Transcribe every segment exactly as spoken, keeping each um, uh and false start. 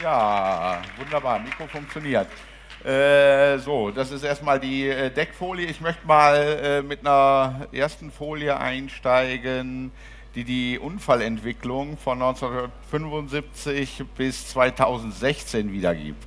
Ja, wunderbar, Mikro funktioniert. Äh, so, das ist erstmal die äh, Deckfolie. Ich möchte mal äh, mit einer ersten Folie einsteigen, die die Unfallentwicklung von neunzehnhundertfünfundsiebzig bis zweitausendsechzehn wiedergibt.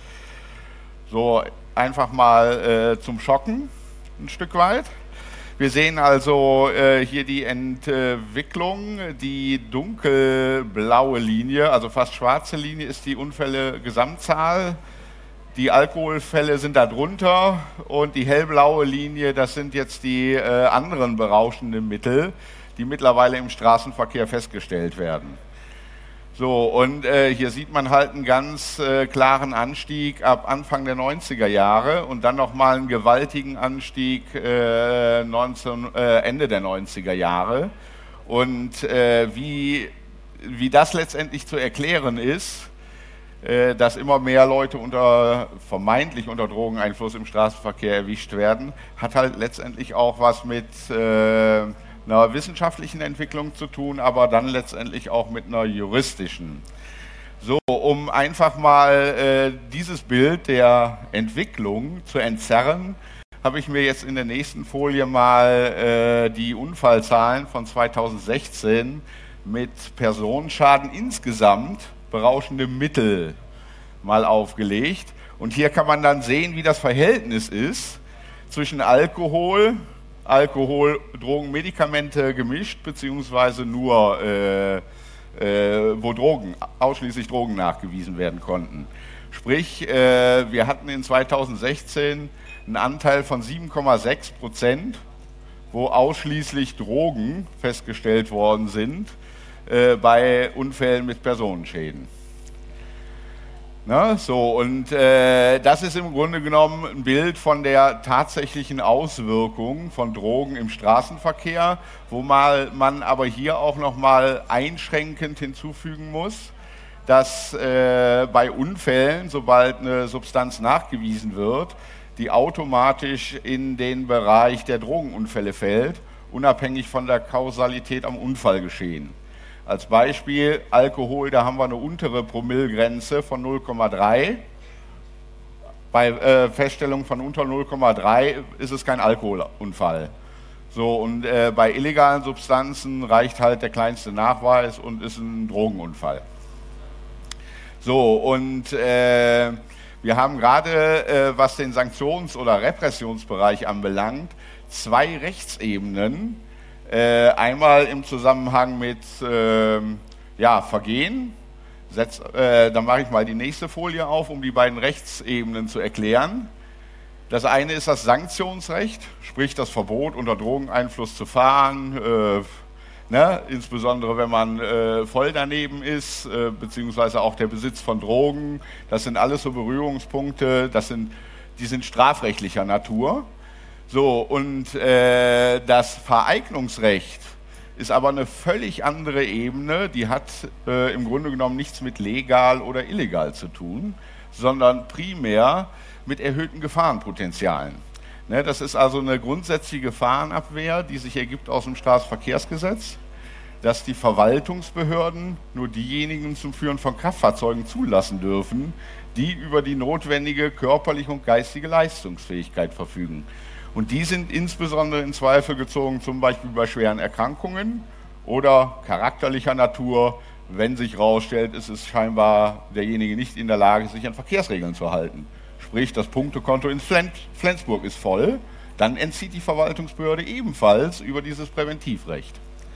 So, einfach mal äh, zum Schocken, ein Stück weit. Wir sehen also äh, hier die Entwicklung, die dunkelblaue Linie, also fast schwarze Linie ist die Unfälle-Gesamtzahl. Die Alkoholfälle sind da drunter und die hellblaue Linie, das sind jetzt die äh, anderen berauschenden Mittel, die mittlerweile im Straßenverkehr festgestellt werden. So, und äh, hier sieht man halt einen ganz äh, klaren Anstieg ab Anfang der neunziger Jahre und dann nochmal einen gewaltigen Anstieg äh, neunzehn, äh, Ende der neunziger Jahre. Und äh, wie, wie das letztendlich zu erklären ist, äh, dass immer mehr Leute unter, vermeintlich unter Drogeneinfluss im Straßenverkehr erwischt werden, hat halt letztendlich auch was mit äh, einer wissenschaftlichen Entwicklung zu tun, aber dann letztendlich auch mit einer juristischen. So, um einfach mal äh, dieses Bild der Entwicklung zu entzerren, habe ich mir jetzt in der nächsten Folie mal äh, die Unfallzahlen von zweitausendsechzehn mit Personenschaden insgesamt berauschende Mittel mal aufgelegt. Und hier kann man dann sehen, wie das Verhältnis ist zwischen Alkohol, Alkohol, Drogen, Medikamente gemischt, beziehungsweise nur, äh, äh, wo Drogen, ausschließlich Drogen nachgewiesen werden konnten. Sprich, äh, wir hatten in zweitausendsechzehn einen Anteil von sieben Komma sechs Prozent, wo ausschließlich Drogen festgestellt worden sind äh, bei Unfällen mit Personenschäden. Ne, so, und äh, das ist im Grunde genommen ein Bild von der tatsächlichen Auswirkung von Drogen im Straßenverkehr, wo mal, man aber hier auch nochmal einschränkend hinzufügen muss, dass äh, bei Unfällen, sobald eine Substanz nachgewiesen wird, die automatisch in den Bereich der Drogenunfälle fällt, unabhängig von der Kausalität am Unfallgeschehen. Als Beispiel Alkohol, da haben wir eine untere Promillegrenze von null Komma drei. Bei äh, Feststellung von unter null Komma drei ist es kein Alkoholunfall. So, und äh, bei illegalen Substanzen reicht halt der kleinste Nachweis und ist ein Drogenunfall. So, und äh, wir haben gerade, äh, was den Sanktions- oder Repressionsbereich anbelangt, zwei Rechtsebenen. Äh, einmal im Zusammenhang mit äh, ja, Vergehen. Setz, äh, dann mache ich mal die nächste Folie auf, um die beiden Rechtsebenen zu erklären. Das eine ist das Sanktionsrecht, sprich das Verbot, unter Drogeneinfluss zu fahren, äh, ne, insbesondere wenn man äh, voll daneben ist, äh, beziehungsweise auch der Besitz von Drogen. Das sind alles so Berührungspunkte, das sind, die sind strafrechtlicher Natur. So, und äh, das Vereignungsrecht ist aber eine völlig andere Ebene, die hat äh, im Grunde genommen nichts mit legal oder illegal zu tun, sondern primär mit erhöhten Gefahrenpotenzialen. Ne, das ist also eine grundsätzliche Gefahrenabwehr, die sich ergibt aus dem Straßenverkehrsgesetz, dass die Verwaltungsbehörden nur diejenigen zum Führen von Kraftfahrzeugen zulassen dürfen, die über die notwendige körperliche und geistige Leistungsfähigkeit verfügen. Und die sind insbesondere in Zweifel gezogen, zum Beispiel bei schweren Erkrankungen oder charakterlicher Natur, wenn sich herausstellt, es ist scheinbar derjenige nicht in der Lage, sich an Verkehrsregeln zu halten. Sprich, das Punktekonto in Flensburg ist voll, dann entzieht die Verwaltungsbehörde ebenfalls über dieses Präventivrecht.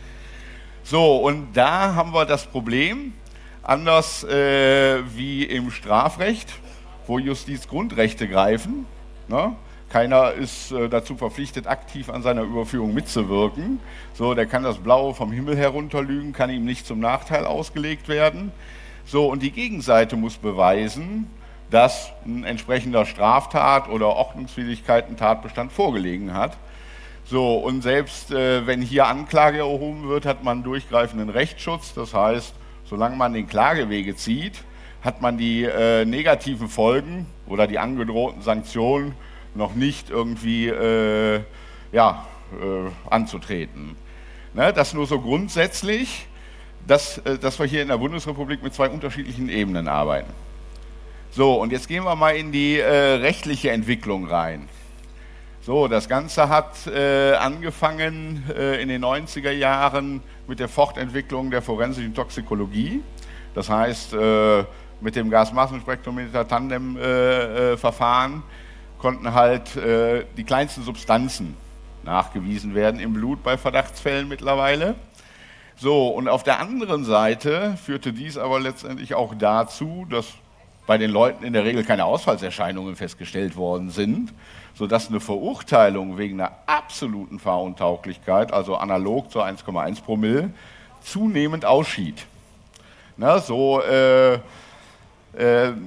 So, und da haben wir das Problem, anders äh, wie im Strafrecht, wo Justizgrundrechte greifen, ne? Keiner ist äh, dazu verpflichtet, aktiv an seiner Überführung mitzuwirken. So, der kann das Blaue vom Himmel herunterlügen, kann ihm nicht zum Nachteil ausgelegt werden. So, und die Gegenseite muss beweisen, dass ein entsprechender Straftat oder Ordnungswidrigkeiten-Tatbestand vorgelegen hat. So, und selbst äh, wenn hier Anklage erhoben wird, hat man durchgreifenden Rechtsschutz. Das heißt, solange man den Klagewege zieht, hat man die äh, negativen Folgen oder die angedrohten Sanktionen noch nicht irgendwie äh, ja, äh, anzutreten. Ne, das nur so grundsätzlich, dass, äh, dass wir hier in der Bundesrepublik mit zwei unterschiedlichen Ebenen arbeiten. So, und jetzt gehen wir mal in die äh, rechtliche Entwicklung rein. So, das Ganze hat äh, angefangen äh, in den neunziger Jahren mit der Fortentwicklung der forensischen Toxikologie. Das heißt, äh, mit dem Gasmassenspektrometer-Tandem-Verfahren äh, äh, konnten halt äh, die kleinsten Substanzen nachgewiesen werden im Blut bei Verdachtsfällen mittlerweile. So, und auf der anderen Seite führte dies aber letztendlich auch dazu, dass bei den Leuten in der Regel keine Ausfallserscheinungen festgestellt worden sind, sodass eine Verurteilung wegen einer absoluten Fahruntauglichkeit, also analog zur eins Komma eins Promille, zunehmend ausschied. Na, so äh, äh, äh,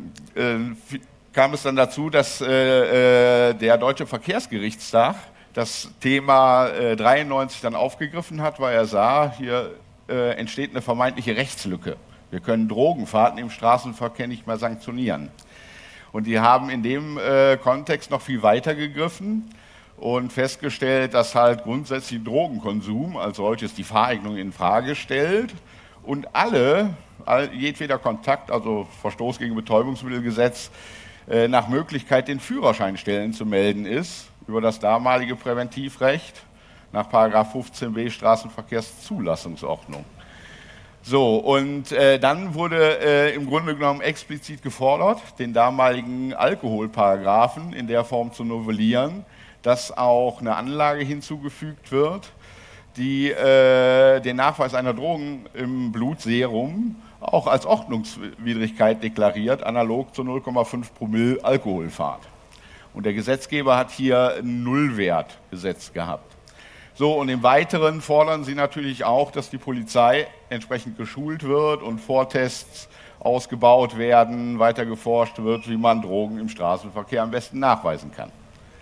kam es dann dazu, dass äh, äh, der Deutsche Verkehrsgerichtstag das Thema äh, dreiundneunzig dann aufgegriffen hat, weil er sah, hier äh, entsteht eine vermeintliche Rechtslücke. Wir können Drogenfahrten im Straßenverkehr nicht mehr sanktionieren. Und die haben in dem äh, Kontext noch viel weiter gegriffen und festgestellt, dass halt grundsätzlich Drogenkonsum als solches die Fahreignung in Frage stellt und alle, all, jedweder Kontakt, also Verstoß gegen Betäubungsmittelgesetz, äh, nach Möglichkeit den Führerscheinstellen zu melden ist über das damalige Präventivrecht nach Paragraph fünfzehn b Straßenverkehrszulassungsordnung. So, und äh, dann wurde äh, im Grunde genommen explizit gefordert, den damaligen Alkoholparagraphen in der Form zu novellieren, dass auch eine Anlage hinzugefügt wird, die äh, den Nachweis einer Drogen im Blutserum auch als Ordnungswidrigkeit deklariert, analog zu null Komma fünf Promille Alkoholfahrt. Und der Gesetzgeber hat hier einen Nullwert gesetzt gehabt. So, und im Weiteren fordern sie natürlich auch, dass die Polizei entsprechend geschult wird und Vortests ausgebaut werden, weiter geforscht wird, wie man Drogen im Straßenverkehr am besten nachweisen kann.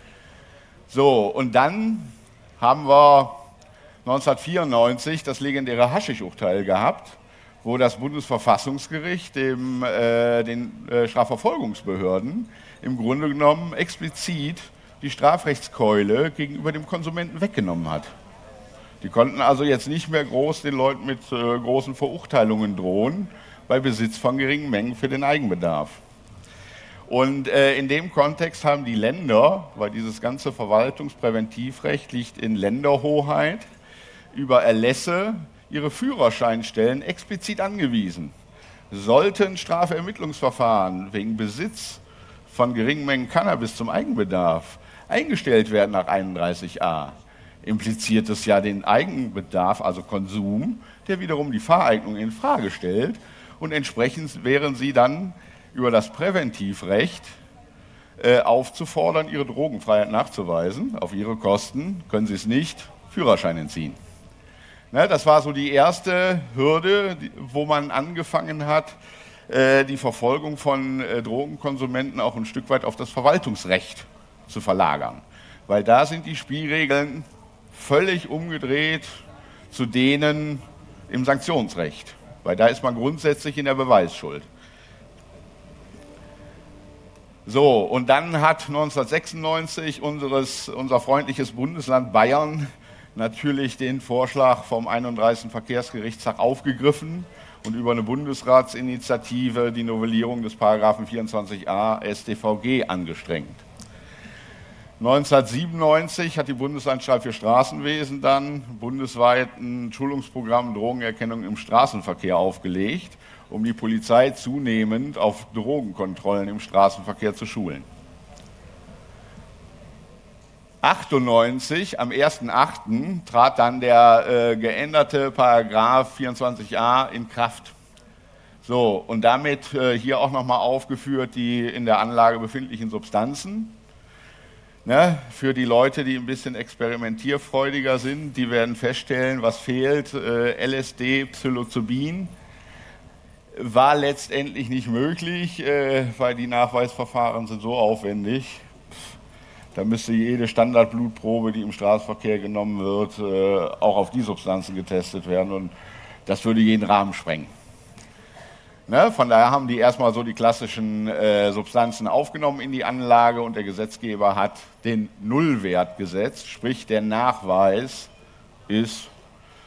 So, und dann haben wir neunzehnhundertvierundneunzig das legendäre Haschisch-Urteil gehabt, wo das Bundesverfassungsgericht dem, äh, den äh, Strafverfolgungsbehörden im Grunde genommen explizit die Strafrechtskeule gegenüber dem Konsumenten weggenommen hat. Die konnten also jetzt nicht mehr groß den Leuten mit äh, großen Verurteilungen drohen bei Besitz von geringen Mengen für den Eigenbedarf. Und äh, in dem Kontext haben die Länder, weil dieses ganze Verwaltungspräventivrecht liegt in Länderhoheit, über Erlässe ihre Führerscheinstellen explizit angewiesen. Sollten Strafermittlungsverfahren wegen Besitz von geringen Mengen Cannabis zum Eigenbedarf eingestellt werden nach einunddreißig a, impliziert es ja den Eigenbedarf, also Konsum, der wiederum die Fahreignung in Frage stellt, und entsprechend wären sie dann über das Präventivrecht äh, aufzufordern, ihre Drogenfreiheit nachzuweisen. Auf ihre Kosten können sie es nicht, Führerschein entziehen. Ne, das war so die erste Hürde, die, wo man angefangen hat, äh, die Verfolgung von äh, Drogenkonsumenten auch ein Stück weit auf das Verwaltungsrecht zu verlagern. Weil da sind die Spielregeln völlig umgedreht zu denen im Sanktionsrecht. Weil da ist man grundsätzlich in der Beweisschuld. So, und dann hat neunzehnhundertsechsundneunzig unseres, unser freundliches Bundesland Bayern natürlich den Vorschlag vom einunddreißigsten Verkehrsgerichtstag aufgegriffen und über eine Bundesratsinitiative die Novellierung des Paragraphen vierundzwanzig a S t V G angestrengt. neunzehnhundertsiebenundneunzig hat die Bundesanstalt für Straßenwesen dann bundesweit ein Schulungsprogramm Drogenerkennung im Straßenverkehr aufgelegt, um die Polizei zunehmend auf Drogenkontrollen im Straßenverkehr zu schulen. achtundneunzig, am ersten achten trat dann der äh, geänderte Paragraph vierundzwanzig a in Kraft. So, und damit äh, hier auch nochmal aufgeführt die in der Anlage befindlichen Substanzen. Ne, für die Leute, die ein bisschen experimentierfreudiger sind, die werden feststellen, was fehlt. Äh, L S D, Psilocybin war letztendlich nicht möglich, äh, weil die Nachweisverfahren sind so aufwendig. Da müsste jede Standardblutprobe, die im Straßenverkehr genommen wird, äh, auch auf die Substanzen getestet werden, und das würde jeden Rahmen sprengen. Ne? Von daher haben die erstmal so die klassischen äh, Substanzen aufgenommen in die Anlage, und der Gesetzgeber hat den Nullwert gesetzt, sprich der Nachweis ist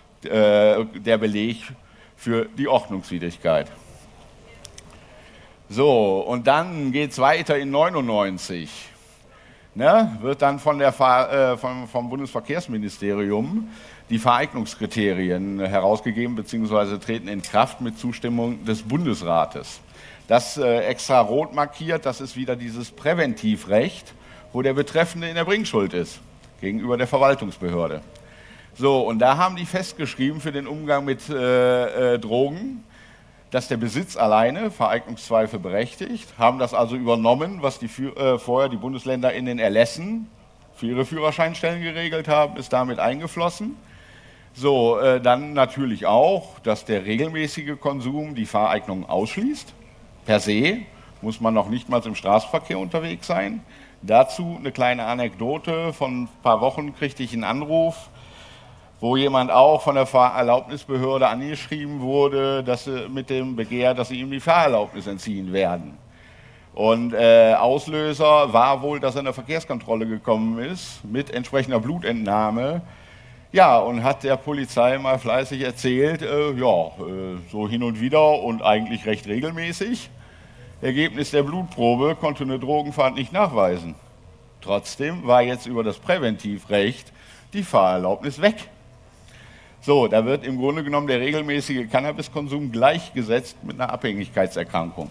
äh, der Beleg für die Ordnungswidrigkeit. So, und dann geht es weiter in neunundneunzig. Ne, wird dann von der, äh, vom, vom Bundesverkehrsministerium die Vereignungskriterien herausgegeben bzw. treten in Kraft mit Zustimmung des Bundesrates. Das äh, extra rot markiert, das ist wieder dieses Präventivrecht, wo der Betreffende in der Bringschuld ist, gegenüber der Verwaltungsbehörde. So, und da haben die festgeschrieben für den Umgang mit äh, äh, Drogen, dass der Besitz alleine Vereignungszweifel berechtigt, haben das also übernommen, was die, äh, vorher die Bundesländer in den Erlässen für ihre Führerscheinstellen geregelt haben, ist damit eingeflossen. So, äh, dann natürlich auch, dass der regelmäßige Konsum die Fahreignung ausschließt. Per se muss man noch nicht mal im Straßenverkehr unterwegs sein. Dazu eine kleine Anekdote. Von ein paar Wochen kriegte ich einen Anruf, wo jemand auch von der Fahrerlaubnisbehörde angeschrieben wurde, dass sie mit dem Begehr, dass sie ihm die Fahrerlaubnis entziehen werden. Und äh, Auslöser war wohl, dass er in der Verkehrskontrolle gekommen ist, mit entsprechender Blutentnahme. Ja, und hat der Polizei mal fleißig erzählt, äh, ja, äh, so hin und wieder und eigentlich recht regelmäßig. Ergebnis der Blutprobe konnte eine Drogenfahrt nicht nachweisen. Trotzdem war jetzt über das Präventivrecht die Fahrerlaubnis weg. So, da wird im Grunde genommen der regelmäßige Cannabiskonsum gleichgesetzt mit einer Abhängigkeitserkrankung.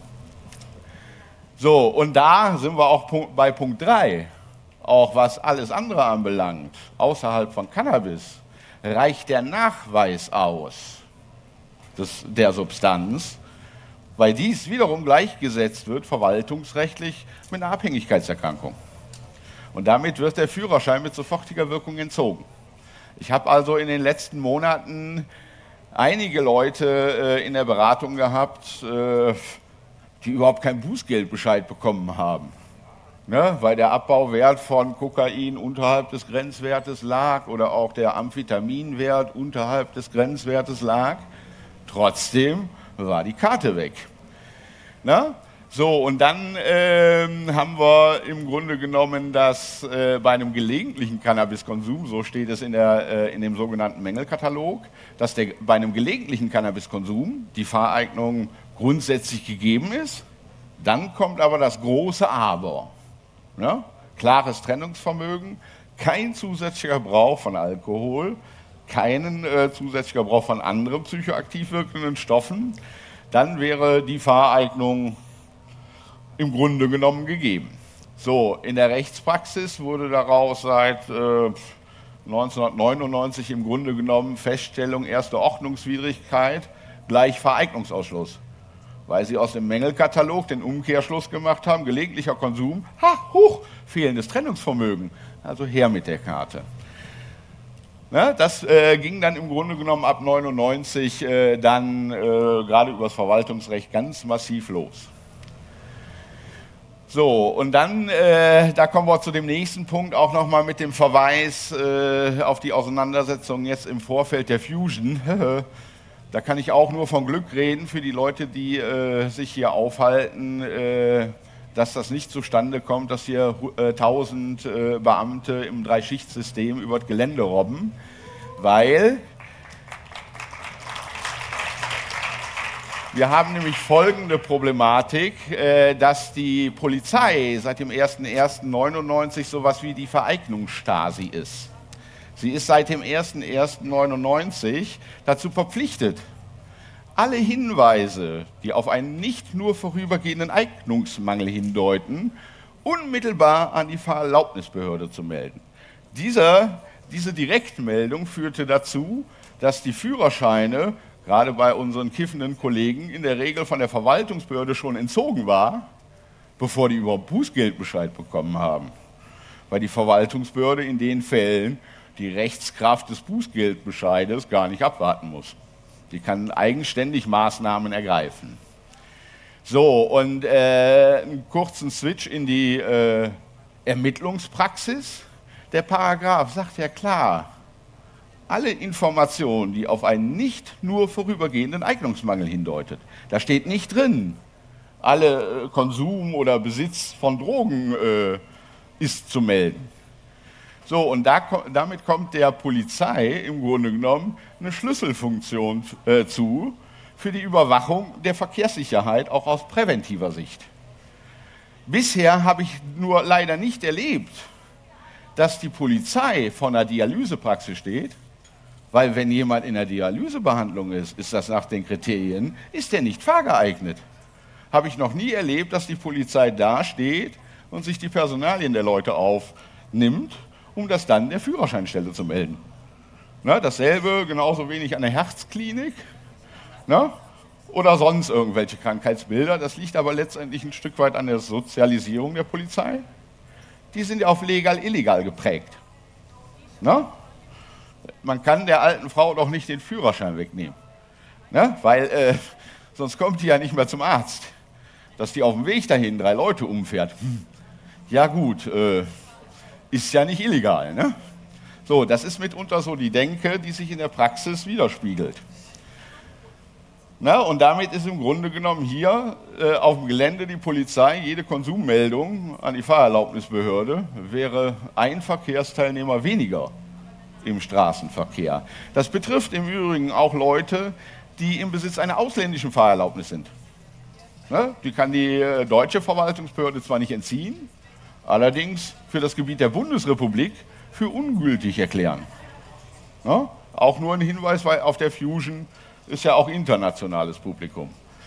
So, und da sind wir auch bei Punkt drei. Auch was alles andere anbelangt, außerhalb von Cannabis, reicht der Nachweis aus des, der Substanz, weil dies wiederum gleichgesetzt wird, verwaltungsrechtlich, mit einer Abhängigkeitserkrankung. Und damit wird der Führerschein mit sofortiger Wirkung entzogen. Ich habe also in den letzten Monaten einige Leute äh, in der Beratung gehabt, äh, die überhaupt keinen Bußgeldbescheid bekommen haben. Ne? Weil der Abbauwert von Kokain unterhalb des Grenzwertes lag oder auch der Amphetaminwert unterhalb des Grenzwertes lag. Trotzdem war die Karte weg. Ne? So, und dann äh, haben wir im Grunde genommen, dass äh, bei einem gelegentlichen Cannabiskonsum, so steht es in, der, äh, in dem sogenannten Mängelkatalog, dass der, bei einem gelegentlichen Cannabiskonsum die Fahreignung grundsätzlich gegeben ist. Dann kommt aber das große Aber. Ne? Klares Trennungsvermögen, kein zusätzlicher Gebrauch von Alkohol, keinen äh, zusätzlicher Gebrauch von anderen psychoaktiv wirkenden Stoffen. Dann wäre die Fahreignung im Grunde genommen gegeben. So, in der Rechtspraxis wurde daraus seit äh, neunzehnhundertneunundneunzig im Grunde genommen Feststellung erster Ordnungswidrigkeit gleich Vereignungsausschluss. Weil sie aus dem Mängelkatalog den Umkehrschluss gemacht haben, gelegentlicher Konsum, ha, huch, fehlendes Trennungsvermögen. Also her mit der Karte. Ne, das äh, ging dann im Grunde genommen ab neunundneunzig äh, dann äh, gerade über das Verwaltungsrecht ganz massiv los. So, und dann, äh, da kommen wir zu dem nächsten Punkt, auch nochmal mit dem Verweis äh, auf die Auseinandersetzung jetzt im Vorfeld der Fusion. Da kann ich auch nur von Glück reden für die Leute, die äh, sich hier aufhalten, äh, dass das nicht zustande kommt, dass hier äh, tausend äh, Beamte im Dreischichtsystem über das Gelände robben, weil wir haben nämlich folgende Problematik, äh, dass die Polizei seit dem ersten ersten neunundneunzig sowas wie die Vereignungsstasi ist. Sie ist seit dem ersten ersten neunundneunzig dazu verpflichtet, alle Hinweise, die auf einen nicht nur vorübergehenden Eignungsmangel hindeuten, unmittelbar an die Fahrerlaubnisbehörde zu melden. Dieser, diese Direktmeldung führte dazu, dass die Führerscheine, gerade bei unseren kiffenden Kollegen, in der Regel von der Verwaltungsbehörde schon entzogen war, bevor die überhaupt Bußgeldbescheid bekommen haben. Weil die Verwaltungsbehörde in den Fällen die Rechtskraft des Bußgeldbescheides gar nicht abwarten muss. Die kann eigenständig Maßnahmen ergreifen. So, und äh, einen kurzen Switch in die äh, Ermittlungspraxis. Der Paragraph sagt ja klar, alle Informationen, die auf einen nicht nur vorübergehenden Eignungsmangel hindeutet. Da steht nicht drin, alle äh, Konsum oder Besitz von Drogen äh, ist zu melden. So, und da, damit kommt der Polizei im Grunde genommen eine Schlüsselfunktion äh, zu für die Überwachung der Verkehrssicherheit, auch aus präventiver Sicht. Bisher habe ich nur leider nicht erlebt, dass die Polizei vor einer Dialysepraxis steht, weil wenn jemand in der Dialysebehandlung ist, ist das nach den Kriterien, ist der nicht fahrgeeignet. Habe ich noch nie erlebt, dass die Polizei da steht und sich die Personalien der Leute aufnimmt, um das dann der Führerscheinstelle zu melden. Na, dasselbe genauso wenig an der Herzklinik, na, oder sonst irgendwelche Krankheitsbilder. Das liegt aber letztendlich ein Stück weit an der Sozialisierung der Polizei. Die sind ja auf legal-illegal geprägt. Na? Man kann der alten Frau doch nicht den Führerschein wegnehmen, na? Weil äh, sonst kommt die ja nicht mehr zum Arzt. Dass die auf dem Weg dahin drei Leute umfährt, hm. ja gut, äh, ist ja nicht illegal. Ne? So, das ist mitunter so die Denke, die sich in der Praxis widerspiegelt. Na, und damit ist im Grunde genommen hier äh, auf dem Gelände die Polizei, jede Konsummeldung an die Fahrerlaubnisbehörde wäre ein Verkehrsteilnehmer weniger im Straßenverkehr. Das betrifft im Übrigen auch Leute, die im Besitz einer ausländischen Fahrerlaubnis sind. Na, die kann die äh, deutsche Verwaltungsbehörde zwar nicht entziehen, allerdings für das Gebiet der Bundesrepublik für ungültig erklären. Na, auch nur ein Hinweis, weil auf der Fusion ist ja auch internationales Publikum.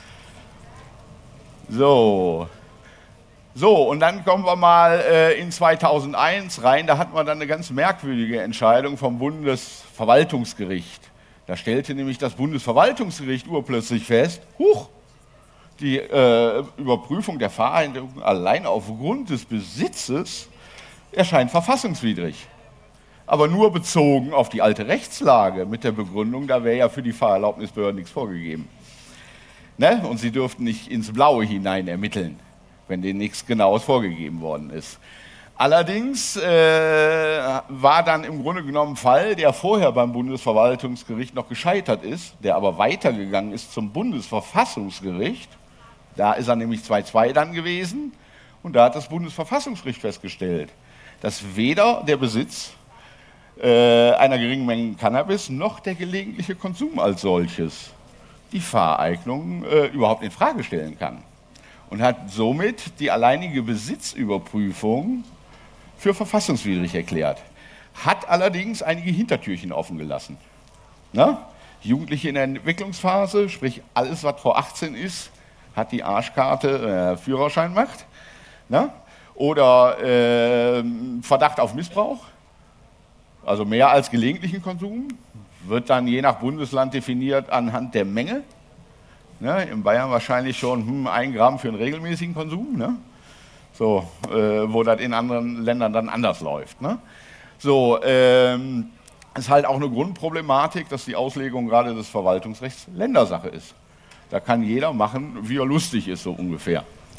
So, so und dann kommen wir mal äh, in zweitausendeins rein. Da hatten wir dann eine ganz merkwürdige Entscheidung vom Bundesverwaltungsgericht. Da stellte nämlich das Bundesverwaltungsgericht urplötzlich fest, huch, die äh, Überprüfung der Fahreinrichtung allein aufgrund des Besitzes erscheint verfassungswidrig. Aber nur bezogen auf die alte Rechtslage mit der Begründung, da wäre ja für die Fahrerlaubnisbehörden nichts vorgegeben. Ne? Und sie dürften nicht ins Blaue hinein ermitteln, wenn denen nichts Genaues vorgegeben worden ist. Allerdings äh, war dann im Grunde genommen ein Fall, der vorher beim Bundesverwaltungsgericht noch gescheitert ist, der aber weitergegangen ist zum Bundesverfassungsgericht. Da ist er nämlich zwei zwei dann gewesen und da hat das Bundesverfassungsgericht festgestellt, dass weder der Besitz äh, einer geringen Menge Cannabis noch der gelegentliche Konsum als solches die Fahreignung äh, überhaupt in Frage stellen kann und hat somit die alleinige Besitzüberprüfung für verfassungswidrig erklärt. Hat allerdings einige Hintertürchen offen gelassen. Na? Jugendliche in der Entwicklungsphase, sprich alles, was vor achtzehn ist, hat die Arschkarte äh, Führerschein macht. Na? Oder äh, Verdacht auf Missbrauch, also mehr als gelegentlichen Konsum, wird dann je nach Bundesland definiert anhand der Menge. Ne? In Bayern wahrscheinlich schon hm, ein Gramm für einen regelmäßigen Konsum. Ne? So, äh, wo das in anderen Ländern dann anders läuft. Ne? So, ähm, ist halt auch eine Grundproblematik, dass die Auslegung gerade des Verwaltungsrechts Ländersache ist. Da kann jeder machen, wie er lustig ist, so ungefähr.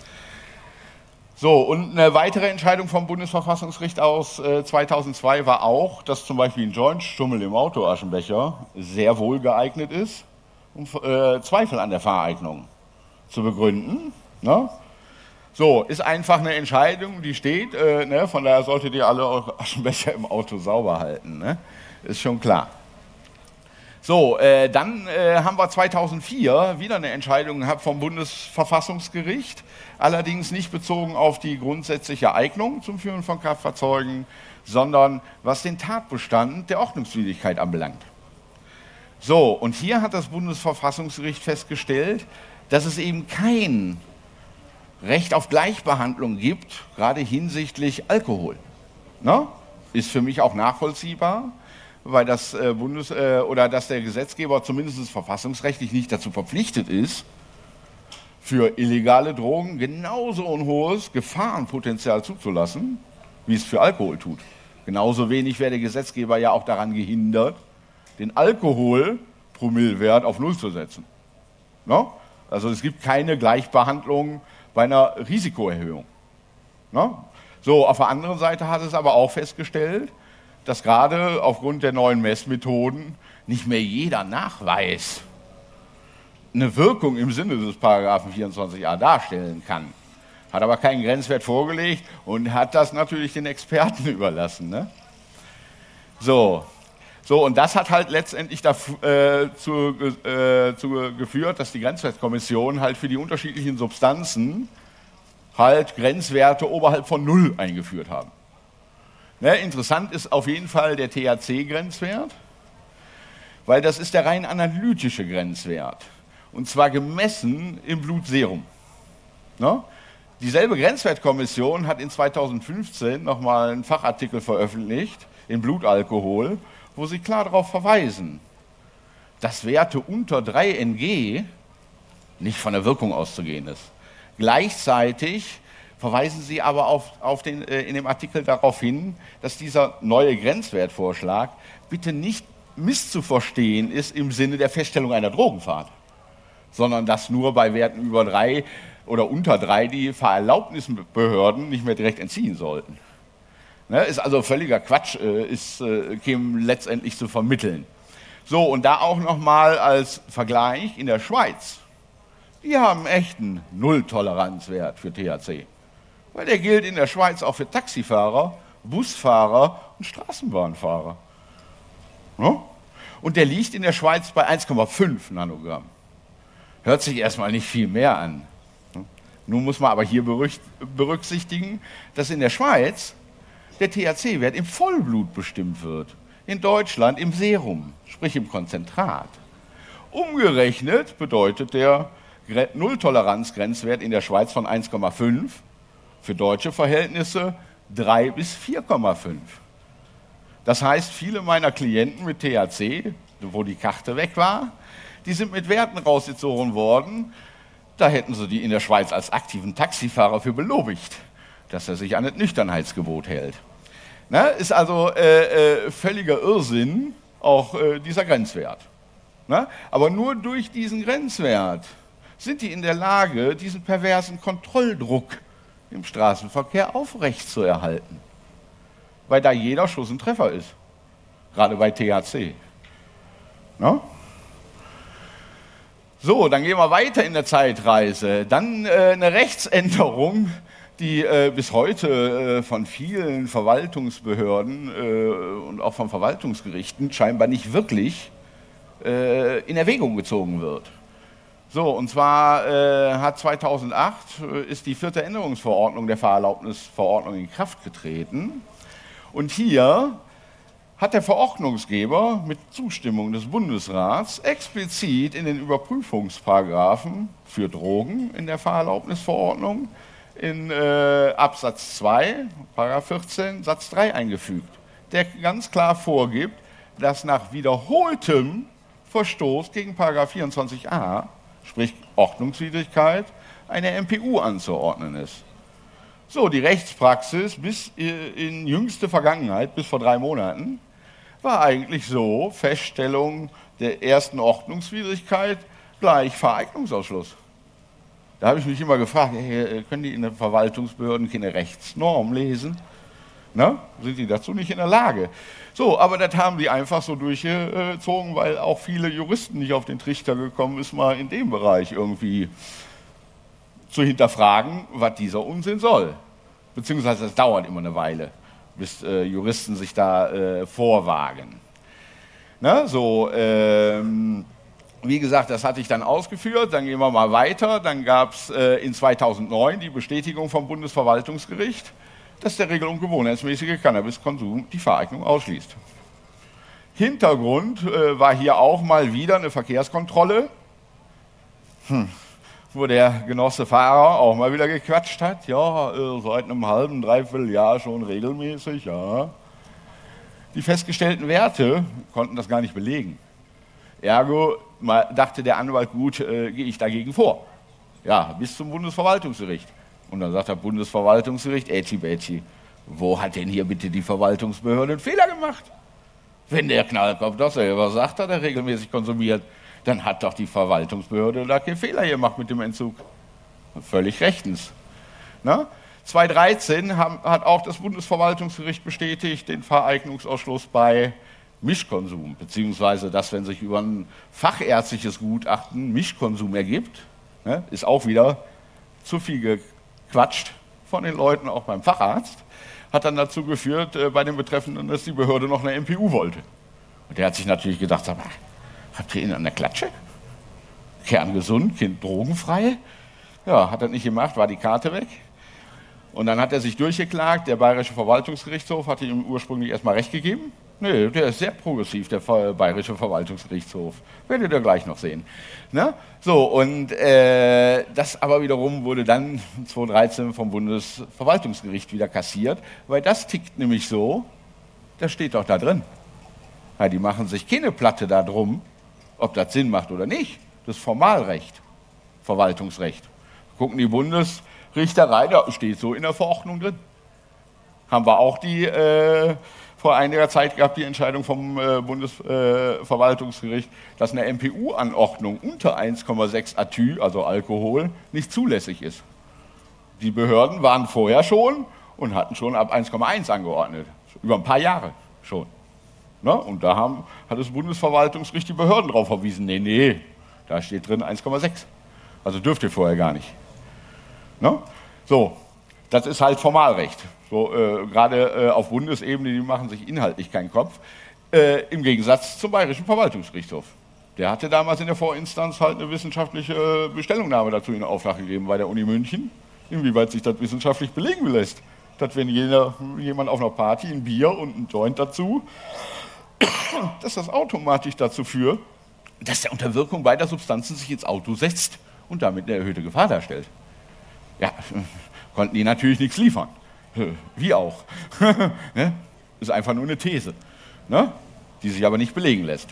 So, und eine weitere Entscheidung vom Bundesverfassungsgericht aus äh, zweitausendzwei war auch, dass zum Beispiel ein Joint-Stummel im Autoaschenbecher sehr wohl geeignet ist, um äh, Zweifel an der Fahreignung zu begründen. Ne? So, ist einfach eine Entscheidung, die steht, äh, ne? Von daher solltet ihr alle eure Aschenbecher im Auto sauber halten. Ne? Ist schon klar. So, äh, dann äh, haben wir zweitausendvier wieder eine Entscheidung gehabt vom Bundesverfassungsgericht, allerdings nicht bezogen auf die grundsätzliche Eignung zum Führen von Kraftfahrzeugen, sondern was den Tatbestand der Ordnungswidrigkeit anbelangt. So, und hier hat das Bundesverfassungsgericht festgestellt, dass es eben kein Recht auf Gleichbehandlung gibt, gerade hinsichtlich Alkohol. Ne? Ist für mich auch nachvollziehbar, weil das äh, Bundes äh, oder dass der Gesetzgeber zumindest verfassungsrechtlich nicht dazu verpflichtet ist, für illegale Drogen genauso ein hohes Gefahrenpotenzial zuzulassen, wie es für Alkohol tut. Genauso wenig wäre der Gesetzgeber ja auch daran gehindert, den Alkoholpromillewert auf Null zu setzen. No? Also es gibt keine Gleichbehandlung bei einer Risikoerhöhung. No? So, auf der anderen Seite hat es aber auch festgestellt, dass gerade aufgrund der neuen Messmethoden nicht mehr jeder Nachweis eine Wirkung im Sinne des Paragraphen vierundzwanzig a darstellen kann. Hat aber keinen Grenzwert vorgelegt und hat das natürlich den Experten überlassen. Ne? So. So, und das hat halt letztendlich dazu äh, zu, äh, zu geführt, dass die Grenzwertkommission halt für die unterschiedlichen Substanzen halt Grenzwerte oberhalb von null eingeführt haben. Ne, interessant ist auf jeden Fall der T H C-Grenzwert, weil das ist der rein analytische Grenzwert. Und zwar gemessen im Blutserum. Ne? Dieselbe Grenzwertkommission hat in zweitausendfünfzehn nochmal einen Fachartikel veröffentlicht, in Blutalkohol, wo sie klar darauf verweisen, dass Werte unter drei N G nicht von der Wirkung auszugehen ist. Gleichzeitig verweisen sie aber auf, auf den, äh, in dem Artikel darauf hin, dass dieser neue Grenzwertvorschlag bitte nicht misszuverstehen ist im Sinne der Feststellung einer Drogenfahrt, sondern dass nur bei Werten über drei oder unter drei die Fahrerlaubnisbehörden nicht mehr direkt entziehen sollten. Ne, ist also völliger Quatsch, äh, ist äh, käme letztendlich zu vermitteln. So, und da auch nochmal als Vergleich in der Schweiz. Die haben echt einen Null-Toleranzwert für T H C. Weil der gilt in der Schweiz auch für Taxifahrer, Busfahrer und Straßenbahnfahrer. Ne? Und der liegt in der Schweiz bei eins Komma fünf Nanogramm. Hört sich erstmal nicht viel mehr an. Nun muss man aber hier berücksichtigen, dass in der Schweiz der T H C-Wert im Vollblut bestimmt wird. In Deutschland im Serum, sprich im Konzentrat. Umgerechnet bedeutet der Nulltoleranzgrenzwert in der Schweiz von eins Komma fünf für deutsche Verhältnisse drei bis vier Komma fünf. Das heißt, viele meiner Klienten mit T H C, wo die Karte weg war, die sind mit Werten rausgezogen worden, da hätten sie die in der Schweiz als aktiven Taxifahrer für belobigt, dass er sich an das Nüchternheitsgebot hält. Ne? Ist also äh, äh, völliger Irrsinn, auch äh, dieser Grenzwert. Ne? Aber nur durch diesen Grenzwert sind die in der Lage, diesen perversen Kontrolldruck im Straßenverkehr aufrechtzuerhalten. Weil da jeder Schuss ein Treffer ist. Gerade bei T H C. Ne? So, dann gehen wir weiter in der Zeitreise. Dann äh, eine Rechtsänderung, die äh, bis heute äh, von vielen Verwaltungsbehörden äh, und auch von Verwaltungsgerichten scheinbar nicht wirklich äh, in Erwägung gezogen wird. So, und zwar äh, hat zweitausendacht äh, ist die vierte Änderungsverordnung der Fahrerlaubnisverordnung in Kraft getreten. Und hier hat der Verordnungsgeber mit Zustimmung des Bundesrats explizit in den Überprüfungsparagraphen für Drogen in der Fahrerlaubnisverordnung in äh, Absatz zwei, Paragraph vierzehn, Satz drei eingefügt, der ganz klar vorgibt, dass nach wiederholtem Verstoß gegen Paragraph vierundzwanzig a, sprich Ordnungswidrigkeit, eine M P U anzuordnen ist. So, die Rechtspraxis bis in jüngste Vergangenheit, bis vor drei Monaten, war eigentlich so, Feststellung der ersten Ordnungswidrigkeit gleich Vereignungsausschluss. Da habe ich mich immer gefragt, hey, können die in den Verwaltungsbehörden keine Rechtsnorm lesen? Na, sind die dazu nicht in der Lage? So, aber das haben die einfach so durchgezogen, weil auch viele Juristen nicht auf den Trichter gekommen ist, mal in dem Bereich irgendwie zu hinterfragen, was dieser Unsinn soll. Beziehungsweise es dauert immer eine Weile, bis äh, Juristen sich da äh, vorwagen. Na, so, ähm, wie gesagt, das hatte ich dann ausgeführt, dann gehen wir mal weiter. Dann gab es äh, in zweitausendneun die Bestätigung vom Bundesverwaltungsgericht, dass der regel- und gewohnheitsmäßige Cannabiskonsum die Vereignung ausschließt. Hintergrund äh, war hier auch mal wieder eine Verkehrskontrolle, hm, wo der Genosse Fahrer auch mal wieder gequatscht hat. Ja, äh, seit einem halben, dreiviertel Jahr schon regelmäßig, ja. Die festgestellten Werte konnten das gar nicht belegen. Ergo dachte der Anwalt, gut, äh, gehe ich dagegen vor. Ja, bis zum Bundesverwaltungsgericht. Und dann sagt das Bundesverwaltungsgericht, Ätschi Bätschi, wo hat denn hier bitte die Verwaltungsbehörde einen Fehler gemacht? Wenn der Knallkopf das selber sagt, hat er regelmäßig konsumiert, dann hat doch die Verwaltungsbehörde da keinen Fehler gemacht mit dem Entzug. Völlig rechtens. Na? zweitausenddreizehn haben, hat auch das Bundesverwaltungsgericht bestätigt den Vereignungsausschluss bei Mischkonsum, beziehungsweise dass, wenn sich über ein fachärztliches Gutachten Mischkonsum ergibt, ne, ist auch wieder zu viel gequatscht von den Leuten, auch beim Facharzt, hat dann dazu geführt, äh, bei den Betreffenden, dass die Behörde noch eine M P U wollte. Und der hat sich natürlich gedacht, sag mal, habt ihr ihn an der Klatsche? Kerngesund, Kind drogenfrei? Ja, hat er nicht gemacht, war die Karte weg. Und dann hat er sich durchgeklagt, der Bayerische Verwaltungsgerichtshof hatte ihm ursprünglich erstmal recht gegeben. Nee, der ist sehr progressiv, der Bayerische Verwaltungsgerichtshof. Werdet ihr gleich noch sehen. Ne? So, und äh, das aber wiederum wurde dann zweitausenddreizehn vom Bundesverwaltungsgericht wieder kassiert, weil das tickt nämlich so, das steht doch da drin. Ja, die machen sich keine Platte da drum, ob das Sinn macht oder nicht. Das ist Formalrecht, Verwaltungsrecht. Gucken die Bundesrichter rein, da steht so in der Verordnung drin. Haben wir auch die äh, vor einiger Zeit gehabt, die Entscheidung vom äh, Bundesverwaltungsgericht, äh, dass eine M P U-Anordnung unter eins Komma sechs Atü, also Alkohol, nicht zulässig ist. Die Behörden waren vorher schon und hatten schon ab eins Komma eins angeordnet, über ein paar Jahre schon. Ne? Und da haben, hat das Bundesverwaltungsgericht die Behörden darauf verwiesen, nee, nee, da steht drin eins Komma sechs. Also dürft ihr vorher gar nicht. Ne? So, das ist halt Formalrecht. So, äh, gerade äh, auf Bundesebene, die machen sich inhaltlich keinen Kopf. Äh, Im Gegensatz zum Bayerischen Verwaltungsgerichtshof. Der hatte damals in der Vorinstanz halt eine wissenschaftliche Bestellungnahme dazu in Auftrag gegeben bei der Uni München, inwieweit sich das wissenschaftlich belegen lässt. Dass wenn jeder, jemand auf einer Party ein Bier und ein Joint dazu, dass das automatisch dazu führt, dass der unter Wirkung beider Substanzen sich ins Auto setzt und damit eine erhöhte Gefahr darstellt. Ja, konnten die natürlich nichts liefern. Wie auch. Ne? Ist einfach nur eine These, ne? Die sich aber nicht belegen lässt.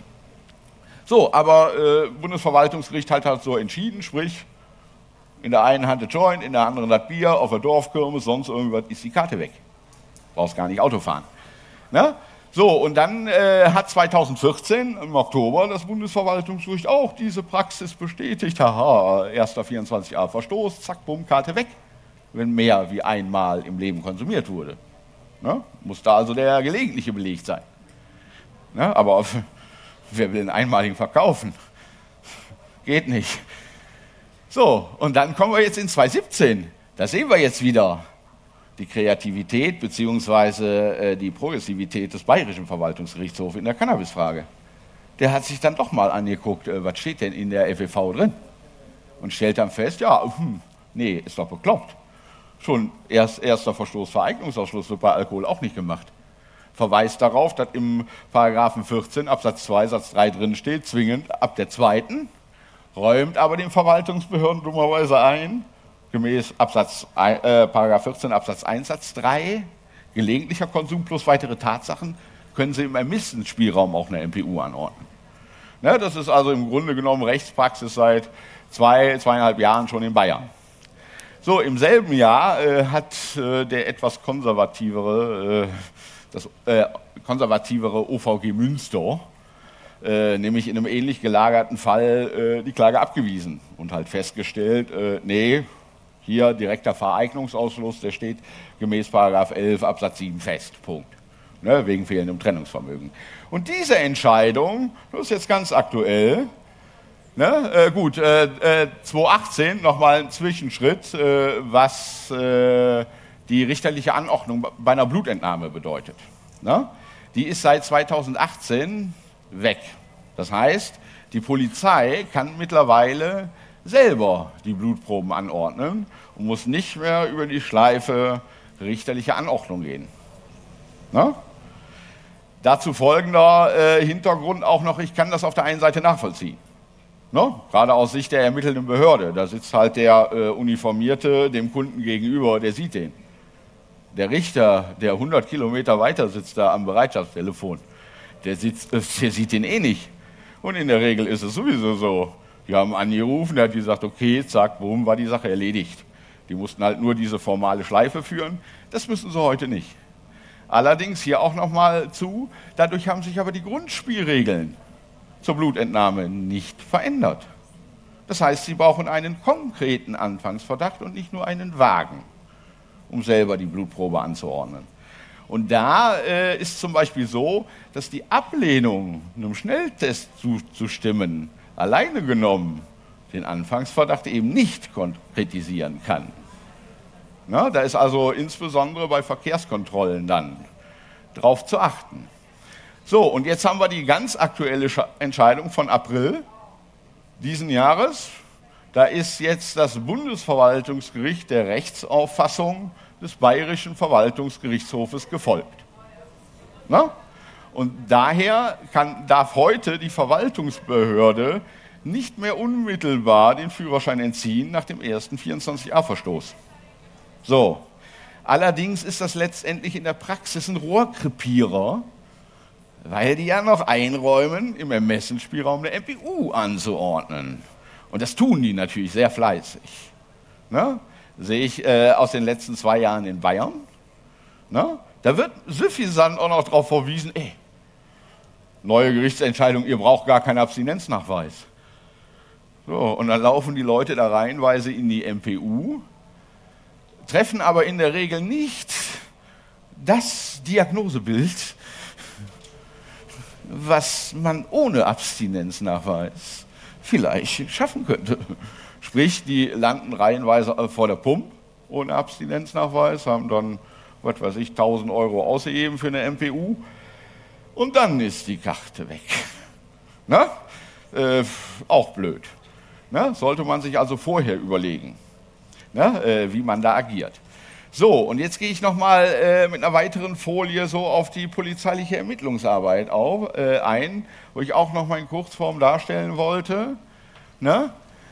So, aber äh, Bundesverwaltungsgericht hat halt so entschieden, sprich, in der einen Hand das Joint, in der anderen das Bier, auf der Dorfkirmes, sonst irgendwas, ist die Karte weg. Brauchst gar nicht Auto fahren. Ne? So, und dann äh, hat zweitausendvierzehn im Oktober das Bundesverwaltungsgericht auch diese Praxis bestätigt. Haha, erster vierundzwanzig a Verstoß, zack, bumm, Karte weg, wenn mehr wie einmal im Leben konsumiert wurde. Ne? Muss da also der gelegentliche Beleg sein. Ne? Aber wer will einen einmaligen verkaufen? Geht nicht. So, und dann kommen wir jetzt in zweitausendsiebzehn. Da sehen wir jetzt wieder die Kreativität bzw. äh, die Progressivität des Bayerischen Verwaltungsgerichtshofs in der Cannabisfrage. Der hat sich dann doch mal angeguckt, äh, was steht denn in der F E V drin? Und stellt dann fest, ja, hm, nee, ist doch bekloppt. Schon erst, erster Verstoß Vereignungsausschluss wird bei Alkohol auch nicht gemacht. Verweist darauf, dass im Paragraphen vierzehn Absatz zwei Satz drei drin steht, zwingend ab der zweiten, räumt aber den Verwaltungsbehörden dummerweise ein, gemäß Absatz, äh, Paragraph vierzehn Absatz eins Satz drei, gelegentlicher Konsum plus weitere Tatsachen, können Sie im Ermessensspielraum auch eine M P U anordnen. Ne, das ist also im Grunde genommen Rechtspraxis seit zwei, zweieinhalb Jahren schon in Bayern. So, im selben Jahr äh, hat äh, der etwas konservativere, äh, das äh, konservativere O V G Münster, äh, nämlich in einem ähnlich gelagerten Fall, äh, die Klage abgewiesen und halt festgestellt, äh, nee, hier direkter Vereignungsausschluss, der steht gemäß Paragraph elf Absatz sieben fest, Punkt. Ne, wegen fehlendem Trennungsvermögen. Und diese Entscheidung, das ist jetzt ganz aktuell, ne, äh, gut, äh, äh, zweitausendachtzehn nochmal ein Zwischenschritt, äh, was äh, die richterliche Anordnung bei einer Blutentnahme bedeutet. Ne? Die ist seit zweitausendachtzehn weg. Das heißt, die Polizei kann mittlerweile selber die Blutproben anordnen und muss nicht mehr über die Schleife richterliche Anordnung gehen. Ne? Dazu folgender äh, Hintergrund auch noch, ich kann das auf der einen Seite nachvollziehen. Ne? Gerade aus Sicht der ermittelnden Behörde. Da sitzt halt der äh, Uniformierte dem Kunden gegenüber, der sieht den. Der Richter, der hundert Kilometer weiter sitzt da am Bereitschaftstelefon, der, sitzt, äh, der sieht den eh nicht. Und in der Regel ist es sowieso so. Die haben angerufen, der hat gesagt, okay, zack, boom, war die Sache erledigt. Die mussten halt nur diese formale Schleife führen. Das müssen sie heute nicht. Allerdings hier auch nochmal zu, dadurch haben sich aber die Grundspielregeln zur Blutentnahme nicht verändert. Das heißt, sie brauchen einen konkreten Anfangsverdacht und nicht nur einen vagen, um selber die Blutprobe anzuordnen. Und da äh, ist zum Beispiel so, dass die Ablehnung, einem Schnelltest zuzustimmen, alleine genommen den Anfangsverdacht eben nicht konkretisieren kann. Na, da ist also insbesondere bei Verkehrskontrollen dann drauf zu achten. So, und jetzt haben wir die ganz aktuelle Entscheidung von April diesen Jahres. Da ist jetzt das Bundesverwaltungsgericht der Rechtsauffassung des Bayerischen Verwaltungsgerichtshofes gefolgt. Na? Und daher kann, darf heute die Verwaltungsbehörde nicht mehr unmittelbar den Führerschein entziehen nach dem ersten vierundzwanzig a-Verstoß. So, allerdings ist das letztendlich in der Praxis ein Rohrkrepierer, weil die ja noch einräumen, im Ermessensspielraum der M P U anzuordnen. Und das tun die natürlich sehr fleißig. Ne? Sehe ich äh, aus den letzten zwei Jahren in Bayern. Ne? Da wird suffisant auch noch darauf verwiesen, ey, neue Gerichtsentscheidung, ihr braucht gar keinen Abstinenznachweis. So, und dann laufen die Leute da reihenweise in die M P U, treffen aber in der Regel nicht das Diagnosebild, was man ohne Abstinenznachweis vielleicht schaffen könnte. Sprich, die landen reihenweise vor der Pump ohne Abstinenznachweis, haben dann, was weiß ich, tausend Euro ausgegeben für eine M P U und dann ist die Karte weg. Na? Äh, auch blöd. Na? Sollte man sich also vorher überlegen, na? Äh, wie man da agiert. So, und jetzt gehe ich nochmal äh, mit einer weiteren Folie so auf die polizeiliche Ermittlungsarbeit auf, äh, ein, wo ich auch nochmal in Kurzform darstellen wollte, ne?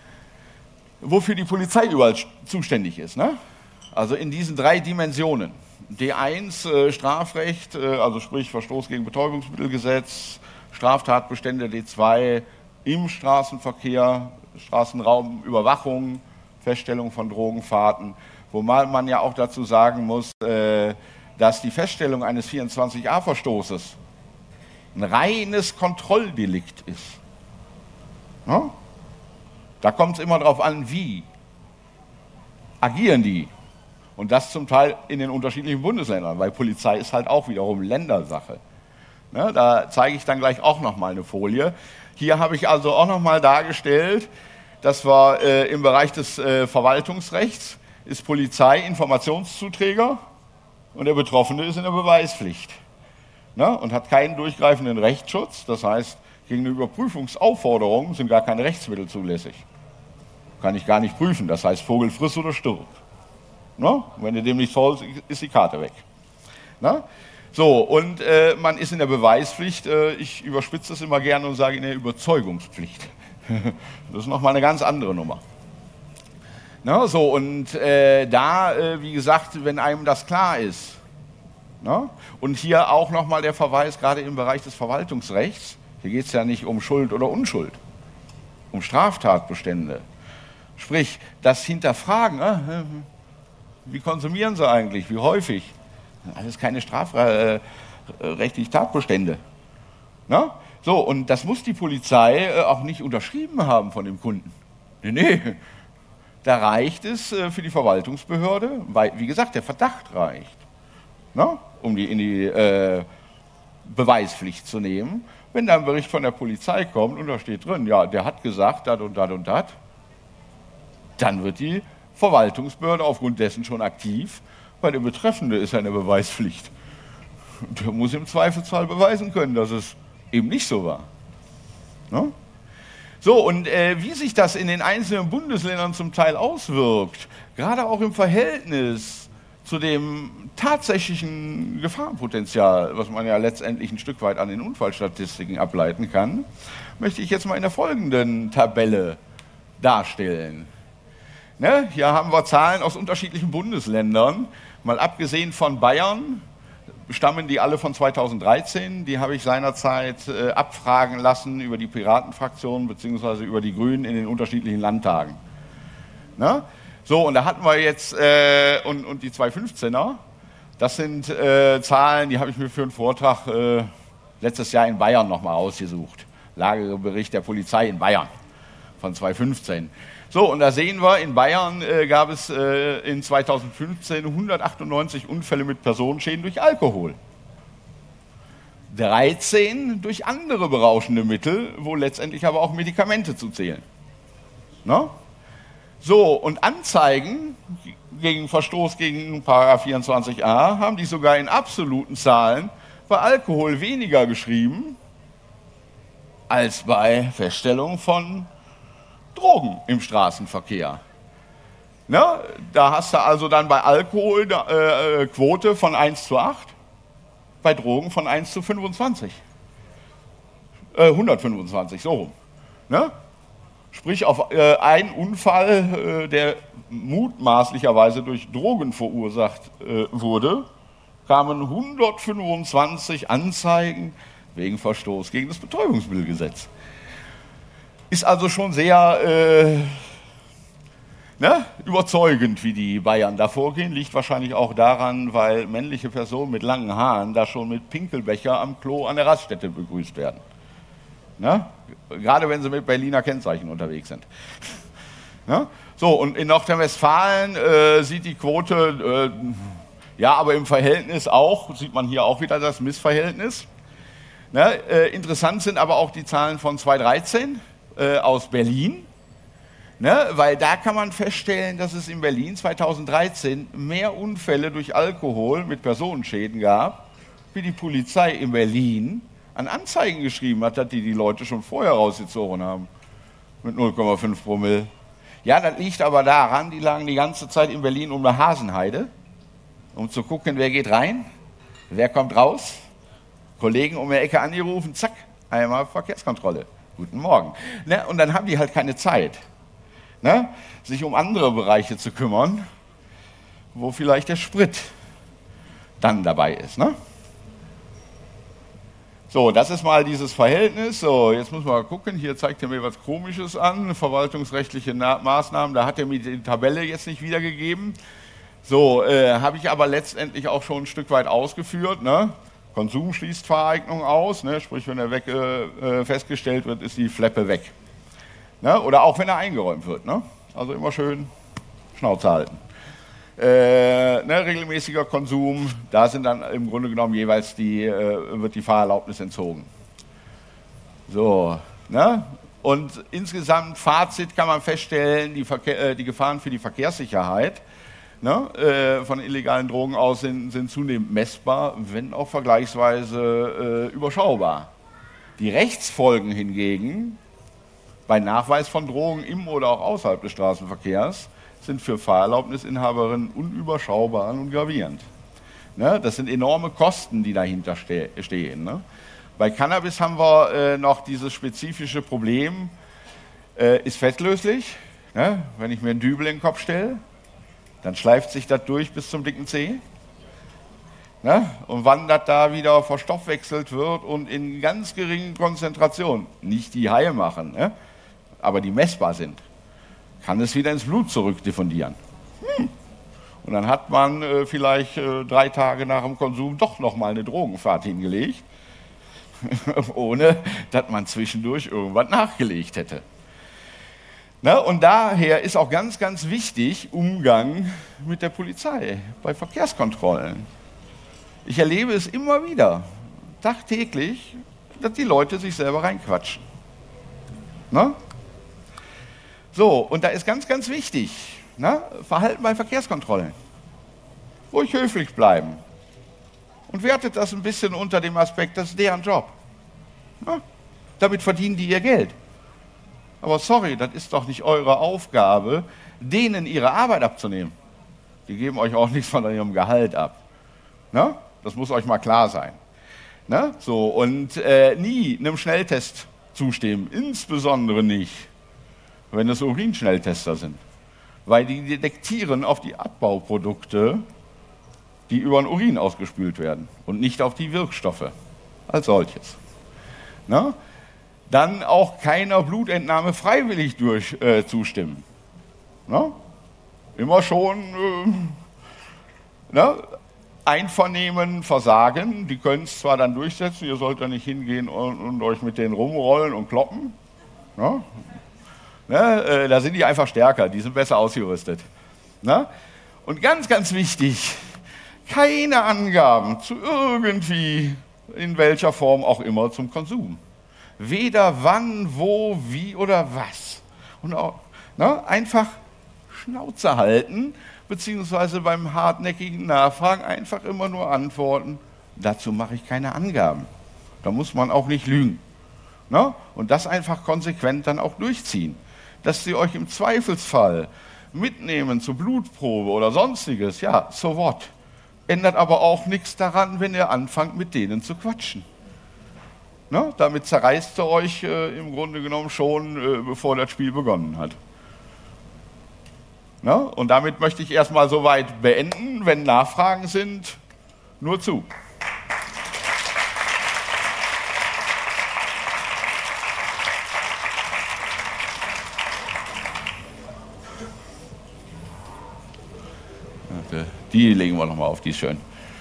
Wofür die Polizei überall zuständig ist. Ne? Also in diesen drei Dimensionen. D eins, äh, Strafrecht, äh, also sprich Verstoß gegen Betäubungsmittelgesetz, Straftatbestände D zwei im Straßenverkehr, Straßenraumüberwachung, Feststellung von Drogenfahrten, wo man ja auch dazu sagen muss, äh, dass die Feststellung eines vierundzwanzig a-Verstoßes ein reines Kontrolldelikt ist. Ja? Da kommt es immer darauf an, wie agieren die. Und das zum Teil in den unterschiedlichen Bundesländern, weil Polizei ist halt auch wiederum Ländersache. Ne, da zeige ich dann gleich auch nochmal eine Folie. Hier habe ich also auch nochmal dargestellt, dass wir äh, im Bereich des äh, Verwaltungsrechts ist Polizei Informationszuträger und der Betroffene ist in der Beweispflicht. Ne, und hat keinen durchgreifenden Rechtsschutz, das heißt, gegen eine Überprüfungsaufforderung sind gar keine Rechtsmittel zulässig. Kann ich gar nicht prüfen, das heißt Vogel friss oder stirb. Ne? Wenn du dem nicht folgst, ist die Karte weg. Ne? So, und äh, man ist in der Beweispflicht, äh, ich überspitze das immer gerne und sage in der Überzeugungspflicht. Das ist nochmal eine ganz andere Nummer. Ne? So, und äh, da, äh, wie gesagt, wenn einem das klar ist, ne? Und hier auch nochmal der Verweis, gerade im Bereich des Verwaltungsrechts, hier geht es ja nicht um Schuld oder Unschuld, um Straftatbestände. Sprich, das Hinterfragen, äh, wie konsumieren sie eigentlich, wie häufig, alles keine strafrechtlichen Tatbestände. Na? So, und das muss die Polizei äh, auch nicht unterschrieben haben von dem Kunden. Nee, nee. Da reicht es äh, für die Verwaltungsbehörde, weil, wie gesagt, der Verdacht reicht, na? Um die in die äh, Beweispflicht zu nehmen. Wenn da ein Bericht von der Polizei kommt und da steht drin, ja, der hat gesagt, dat und dat und dat, dann wird die Verwaltungsbehörde aufgrund dessen schon aktiv, weil der Betreffende ist ja eine Beweispflicht. Der muss im Zweifelsfall beweisen können, dass es eben nicht so war. Ne? So, und äh, wie sich das in den einzelnen Bundesländern zum Teil auswirkt, gerade auch im Verhältnis zu dem tatsächlichen Gefahrenpotenzial, was man ja letztendlich ein Stück weit an den Unfallstatistiken ableiten kann, möchte ich jetzt mal in der folgenden Tabelle darstellen. Ne? Hier haben wir Zahlen aus unterschiedlichen Bundesländern. Mal abgesehen von Bayern stammen die alle von zweitausenddreizehn. Die habe ich seinerzeit äh, abfragen lassen über die Piratenfraktion bzw. über die Grünen in den unterschiedlichen Landtagen. Ne? So, und da hatten wir jetzt, äh, und, und die zweihundertfünfzehner, das sind äh, Zahlen, die habe ich mir für einen Vortrag äh, letztes Jahr in Bayern nochmal ausgesucht. Lagebericht der Polizei in Bayern von zweitausendfünfzehn. So, und da sehen wir, in Bayern äh, gab es äh, in zweitausendfünfzehn hundertachtundneunzig Unfälle mit Personenschäden durch Alkohol. dreizehn durch andere berauschende Mittel, wo letztendlich aber auch Medikamente zu zählen. No? So, und Anzeigen gegen Verstoß gegen Paragraph vierundzwanzig a haben die sogar in absoluten Zahlen bei Alkohol weniger geschrieben als bei Feststellung von Drogen im Straßenverkehr. Ne? Da hast du also dann bei Alkohol eine äh, Quote von eins zu acht, bei Drogen von eins zu fünfundzwanzig. Äh, hundertfünfundzwanzig, so rum. Ne? Sprich, auf äh, einen Unfall, äh, der mutmaßlicherweise durch Drogen verursacht äh, wurde, kamen hundertfünfundzwanzig Anzeigen wegen Verstoß gegen das Betäubungsmittelgesetz. Ist also schon sehr äh, ne, überzeugend, wie die Bayern da vorgehen. Liegt wahrscheinlich auch daran, weil männliche Personen mit langen Haaren da schon mit Pinkelbecher am Klo an der Raststätte begrüßt werden. Ne? Gerade wenn sie mit Berliner Kennzeichen unterwegs sind. Ne? So, und in Nordrhein-Westfalen äh, sieht die Quote, äh, ja, aber im Verhältnis auch, sieht man hier auch wieder das Missverhältnis. Ne? Äh, interessant sind aber auch die Zahlen von zweitausenddreizehn äh, aus Berlin, ne? Weil da kann man feststellen, dass es in Berlin zweitausenddreizehn mehr Unfälle durch Alkohol mit Personenschäden gab, wie die Polizei in Berlin an Anzeigen geschrieben hat, die die Leute schon vorher rausgezogen haben, mit null Komma fünf Promille. Ja, das liegt aber daran, die lagen die ganze Zeit in Berlin um eine Hasenheide, um zu gucken, wer geht rein, wer kommt raus. Kollegen um die Ecke angerufen, zack, einmal Verkehrskontrolle. Guten Morgen. Ne? Und dann haben die halt keine Zeit, ne? Sich um andere Bereiche zu kümmern, wo vielleicht der Sprit dann dabei ist. Ne? So, das ist mal dieses Verhältnis. So, jetzt muss man mal gucken, hier zeigt er mir was Komisches an, verwaltungsrechtliche Na- Maßnahmen, da hat er mir die Tabelle jetzt nicht wiedergegeben. So, äh, habe ich aber letztendlich auch schon ein Stück weit ausgeführt. Ne? Konsum schließt Fahreignung aus, ne? Sprich, wenn er weg, äh, festgestellt wird, ist die Fleppe weg. Ne? Oder auch wenn er eingeräumt wird. Ne? Also immer schön Schnauze halten. Äh, ne, regelmäßiger Konsum, da sind dann im Grunde genommen jeweils die, äh, wird die Fahrerlaubnis entzogen. So, ne? Und insgesamt, Fazit kann man feststellen, die, Verkehr, äh, die Gefahren für die Verkehrssicherheit, ne, äh, von illegalen Drogen aus sind, sind zunehmend messbar, wenn auch vergleichsweise äh, überschaubar. Die Rechtsfolgen hingegen, bei Nachweis von Drogen im oder auch außerhalb des Straßenverkehrs, sind für Fahrerlaubnisinhaberinnen unüberschaubar und gravierend. Ne? Das sind enorme Kosten, die dahinter ste- stehen. Ne? Bei Cannabis haben wir äh, noch dieses spezifische Problem, äh, ist fettlöslich. Ne? Wenn ich mir einen Dübel in den Kopf stelle, dann schleift sich das durch bis zum dicken Zeh. Ne? Und wann das da wieder verstoffwechselt wird und in ganz geringen Konzentrationen, nicht die Haie machen, ne? Aber die messbar sind, kann es wieder ins Blut zurückdiffundieren. Hm. Und dann hat man äh, vielleicht äh, drei Tage nach dem Konsum doch nochmal eine Drogenfahrt hingelegt, ohne dass man zwischendurch irgendwas nachgelegt hätte. Ne? Und daher ist auch ganz, ganz wichtig Umgang mit der Polizei bei Verkehrskontrollen. Ich erlebe es immer wieder, tagtäglich, dass die Leute sich selber reinquatschen. Ne? So, und da ist ganz, ganz wichtig, ne? Verhalten bei Verkehrskontrollen. Ruhig höflich bleiben. Und wertet das ein bisschen unter dem Aspekt, das ist deren Job. Ne? Damit verdienen die ihr Geld. Aber sorry, das ist doch nicht eure Aufgabe, denen ihre Arbeit abzunehmen. Die geben euch auch nichts von ihrem Gehalt ab. Ne? Das muss euch mal klar sein. Ne? So, und äh, nie einem Schnelltest zustimmen, insbesondere nicht, wenn es Urinschnelltester sind. Weil die detektieren auf die Abbauprodukte, die über den Urin ausgespült werden und nicht auf die Wirkstoffe als solches. Ne? Dann auch keiner Blutentnahme freiwillig durch, äh, zustimmen. Ne? Immer schon äh, ne? Einvernehmen, Versagen, die können es zwar dann durchsetzen, ihr sollt da nicht hingehen und, und euch mit denen rumrollen und kloppen. Ne? Ne, äh, da sind die einfach stärker, die sind besser ausgerüstet. Ne? Und ganz, ganz wichtig, keine Angaben zu irgendwie, in welcher Form auch immer, zum Konsum. Weder wann, wo, wie oder was. Und auch, ne, einfach Schnauze halten, beziehungsweise beim hartnäckigen Nachfragen einfach immer nur antworten, Dazu mache ich keine Angaben. Da muss man auch nicht lügen. Ne? Und das einfach konsequent dann auch durchziehen. Dass sie euch im Zweifelsfall mitnehmen zur Blutprobe oder sonstiges, ja, so what. Ändert aber auch nichts daran, wenn ihr anfangt, mit denen zu quatschen. Ne? Damit zerreißt ihr euch äh, im Grunde genommen schon, äh, bevor das Spiel begonnen hat. Ne? Und damit möchte ich erstmal soweit beenden. Wenn Nachfragen sind, nur zu. Die legen wir nochmal auf, die ist schön.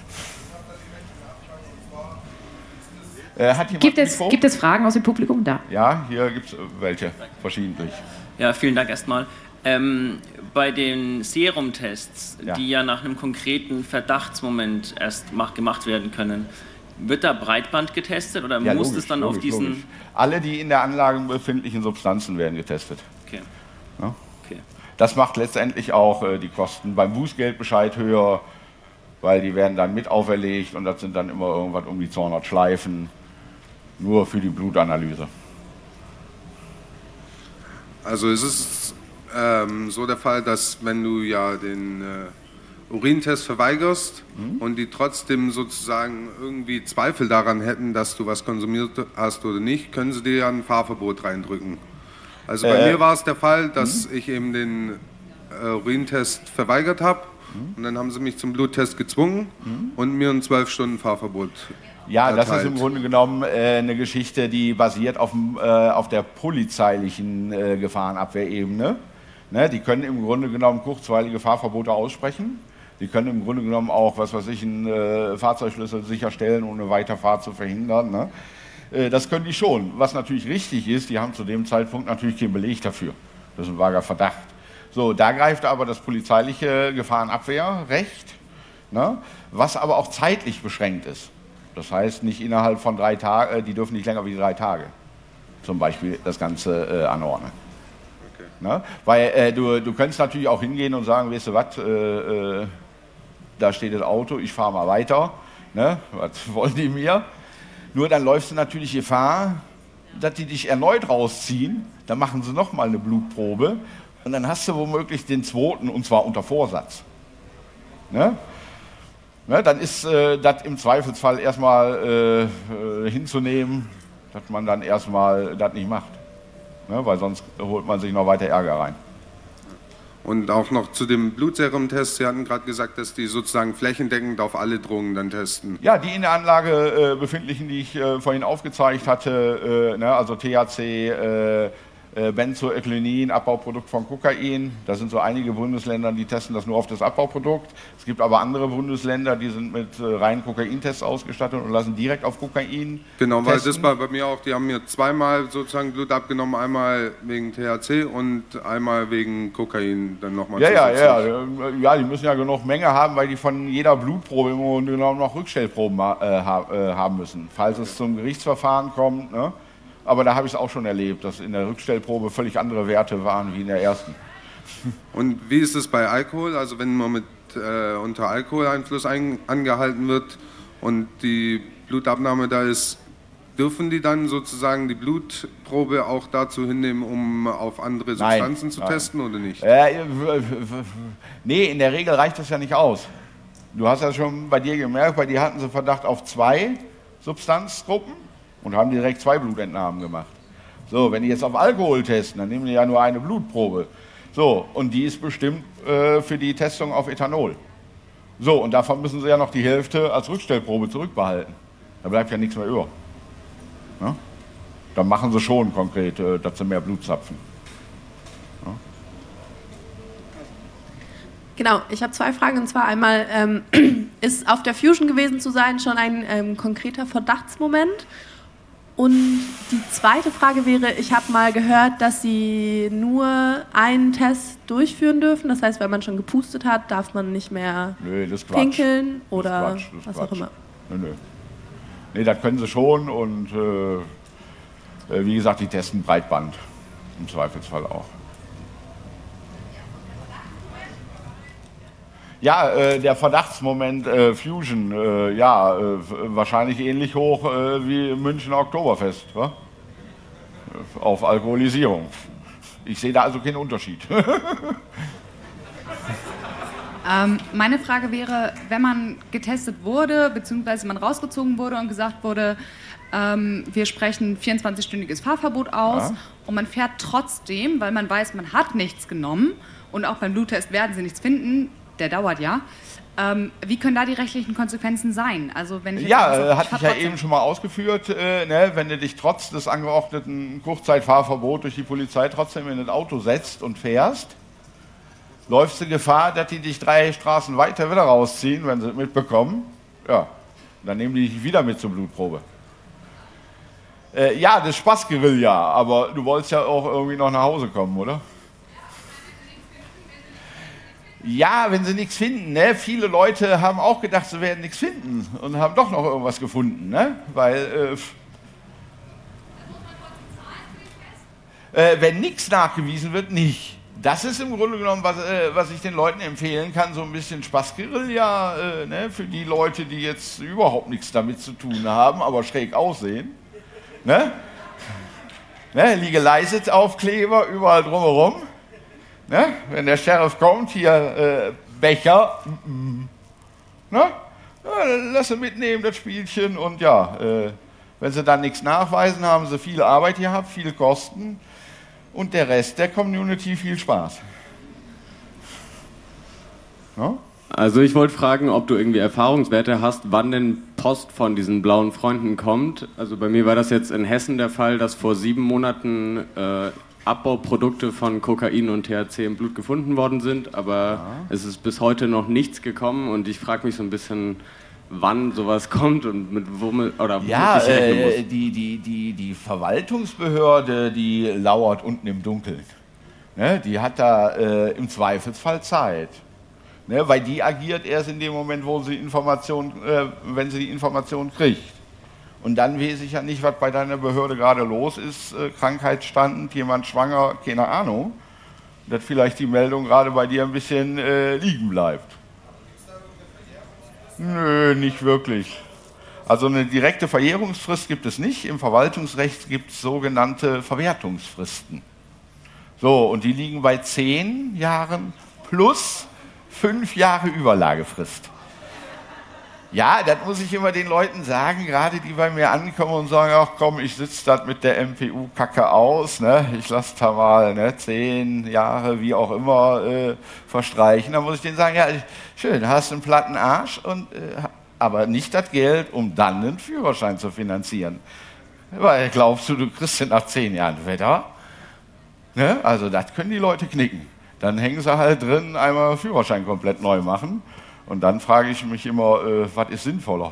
Äh, hat gibt, es, gibt es Fragen aus dem Publikum? Da. Ja, hier gibt es welche, verschiedentlich. Ja, vielen Dank erstmal. Ähm, bei den Serumtests, ja. die ja nach einem konkreten Verdachtsmoment erst mach, gemacht werden können, wird da Breitband getestet oder ja, muss logisch, es dann logisch, auf diesen... Logisch. Alle, die in der Anlage befindlichen Substanzen werden getestet. Okay. Ja? Okay. Das macht letztendlich auch äh, die Kosten beim Bußgeldbescheid höher, weil die werden dann mit auferlegt und das sind dann immer irgendwas um die zweihundert Schleifen, nur für die Blutanalyse. Also es ist ähm, so der Fall, dass wenn du ja den äh, Urintest verweigerst mhm. und die trotzdem sozusagen irgendwie Zweifel daran hätten, dass du was konsumiert hast oder nicht, können sie dir ja ein Fahrverbot reindrücken. Also bei äh, mir war es der Fall, dass mhm. ich eben den äh, Urintest verweigert habe mhm. und dann haben sie mich zum Bluttest gezwungen mhm. und mir ein zwölf Stunden Fahrverbot Ja, erteilt. Das ist im Grunde genommen äh, eine Geschichte, die basiert auf, dem, äh, auf der polizeilichen äh, Gefahrenabwehrebene. Ne, die können im Grunde genommen kurzweilige Fahrverbote aussprechen. Die können im Grunde genommen auch, was weiß ich, einen äh, Fahrzeugschlüssel sicherstellen, um eine Weiterfahrt zu verhindern. Ne? Das können die schon. Was natürlich richtig ist, die haben zu dem Zeitpunkt natürlich keinen Beleg dafür. Das ist ein vager Verdacht. So, da greift aber das polizeiliche Gefahrenabwehrrecht, ne, was aber auch zeitlich beschränkt ist. Das heißt, nicht innerhalb von drei Tagen, die dürfen nicht länger wie drei Tage zum Beispiel das Ganze äh, anordnen. Okay. Ne? Weil äh, du, du könntest natürlich auch hingehen und sagen, weißt du was, äh, äh, da steht das Auto, ich fahre mal weiter. Ne? Was wollen die mir? Nur dann läufst du natürlich Gefahr, dass die dich erneut rausziehen, dann machen sie nochmal eine Blutprobe und dann hast du womöglich den zweiten, und zwar unter Vorsatz. Ne? Ne, dann ist äh, das im Zweifelsfall erstmal äh, hinzunehmen, dass man dann erstmal das nicht macht. Ne? Weil sonst holt man sich noch weiter Ärger rein. Und auch noch zu dem Blutserumtest, Sie hatten gerade gesagt, dass die sozusagen flächendeckend auf alle Drogen dann testen. Ja, die in der Anlage äh, befindlichen, die ich äh, vorhin aufgezeigt hatte, äh, ne, also T H C, äh, äh, Benzoethlenin, Abbauprodukt von Kokain. Da sind so einige Bundesländer, die testen das nur auf das Abbauprodukt. Es gibt aber andere Bundesländer, die sind mit äh, reinen Kokaintests ausgestattet und lassen direkt auf Kokain Genau, weil testen. das war bei mir auch, die haben mir zweimal sozusagen Blut abgenommen, einmal wegen T H C und einmal wegen Kokain dann nochmal ja, ja, ja, ja, die müssen ja genug Menge haben, weil die von jeder Blutprobe im Grunde genommen noch Rückstellproben äh, haben müssen, falls es zum Gerichtsverfahren kommt. Ne? Aber da habe ich es auch schon erlebt, dass in der Rückstellprobe völlig andere Werte waren wie in der ersten. Und wie ist es bei Alkohol? Also wenn man mit, äh, unter Alkoholeinfluss ein, angehalten wird und die Blutabnahme da ist, dürfen die dann sozusagen die Blutprobe auch dazu hinnehmen, um auf andere Substanzen nein, zu nein. testen oder nicht? Äh, nee, in der Regel reicht das ja nicht aus. Du hast ja schon bei dir gemerkt, bei dir hatten sie Verdacht auf zwei Substanzgruppen und haben direkt zwei Blutentnahmen gemacht. So, wenn die jetzt auf Alkohol testen, dann nehmen die ja nur eine Blutprobe. So, und die ist bestimmt äh, für die Testung auf Ethanol. So, und davon müssen sie ja noch die Hälfte als Rückstellprobe zurückbehalten. Da bleibt ja nichts mehr über. Ja? Dann machen sie schon konkret, äh, dass sie mehr Blut zapfen. Ja? Genau, ich habe zwei Fragen. Und zwar einmal, ähm, ist auf der Fusion gewesen zu sein schon ein ähm, konkreter Verdachtsmoment? Und die zweite Frage wäre, ich habe mal gehört, dass Sie nur einen Test durchführen dürfen. Das heißt, wenn man schon gepustet hat, darf man nicht mehr nö, das pinkeln oder das Quatsch, das was Quatsch. auch immer. Nö, nö. Nee, das können Sie schon und äh, wie gesagt, die testen Breitband im Zweifelsfall auch. Ja, äh, der Verdachtsmoment äh, Fusion, äh, ja, äh, wahrscheinlich ähnlich hoch äh, wie Münchner Oktoberfest, wa? Auf Alkoholisierung. Ich sehe da also keinen Unterschied. ähm, meine Frage wäre, wenn man getestet wurde, beziehungsweise man rausgezogen wurde und gesagt wurde, ähm, wir sprechen vierundzwanzig-stündiges Fahrverbot aus, ja, und man fährt trotzdem, weil man weiß, man hat nichts genommen und auch beim Bluttest werden sie nichts finden, der dauert ja. Ähm, wie können da die rechtlichen Konsequenzen sein? Also wenn ich ja, so, äh, hatte ich ja eben schon mal ausgeführt, äh, ne, wenn du dich trotz des angeordneten Kurzzeitfahrverbots durch die Polizei trotzdem in ein Auto setzt und fährst, läufst du Gefahr, dass die dich drei Straßen weiter wieder rausziehen, wenn sie es mitbekommen. Ja, dann nehmen die dich wieder mit zur Blutprobe. Äh, ja, das ist Spaßguerilla, aber du wolltest ja auch irgendwie noch nach Hause kommen, oder? Ja, wenn sie nichts finden, ne? Viele Leute haben auch gedacht, sie werden nichts finden und haben doch noch irgendwas gefunden, ne? Weil äh, äh, wenn nichts nachgewiesen wird, nicht. Das ist im Grunde genommen, was, äh, was ich den Leuten empfehlen kann, so ein bisschen Spaßguerilla, äh, ne? Für die Leute, die jetzt überhaupt nichts damit zu tun haben, aber schräg aussehen, ne? Ne? Legalize-Aufkleber überall drumherum. Ne? Wenn der Sheriff kommt, hier äh, Becher, mm, ne? Ja, lass sie mitnehmen, das Spielchen, und ja, äh, wenn sie dann nichts nachweisen, haben sie viel Arbeit gehabt, viel Kosten und der Rest der Community viel Spaß. Ne? Also ich wollte fragen, ob du irgendwie Erfahrungswerte hast, wann denn Post von diesen blauen Freunden kommt. Also bei mir war das jetzt in Hessen der Fall, dass vor sieben Monaten äh, Abbauprodukte von Kokain und T H C im Blut gefunden worden sind, aber ja, es ist bis heute noch nichts gekommen und ich frage mich so ein bisschen, wann sowas kommt und mit womit oder ja, womit ich rechnen muss. Äh, die, die, die, die Verwaltungsbehörde, die lauert unten im Dunkeln. Ne? Die hat da äh, im Zweifelsfall Zeit. Ne? Weil die agiert erst in dem Moment, wo sie Information, äh, wenn sie die Information kriegt. Und dann weiß ich ja nicht, was bei deiner Behörde gerade los ist, äh, Krankheitsstand, jemand schwanger, keine Ahnung, dass vielleicht die Meldung gerade bei dir ein bisschen äh, liegen bleibt. Nö, nicht wirklich. Also eine direkte Verjährungsfrist gibt es nicht. Im Verwaltungsrecht gibt es sogenannte Verwertungsfristen. So, und die liegen bei zehn Jahren plus fünf Jahre Überlagefrist. Ja, das muss ich immer den Leuten sagen, gerade die bei mir ankommen und sagen, ach komm, ich sitze das mit der M P U-Kacke aus, ne? Ich lasse da mal ne, zehn Jahre, wie auch immer, äh, verstreichen. Dann muss ich denen sagen, ja, schön, hast du einen platten Arsch, und, äh, aber nicht das Geld, um dann einen Führerschein zu finanzieren. Weil glaubst du, du kriegst den nach zehn Jahren Wetter? Ne? Also das können die Leute knicken. Dann hängen sie halt drin, einmal Führerschein komplett neu machen. Und dann frage ich mich immer, äh, was ist sinnvoller?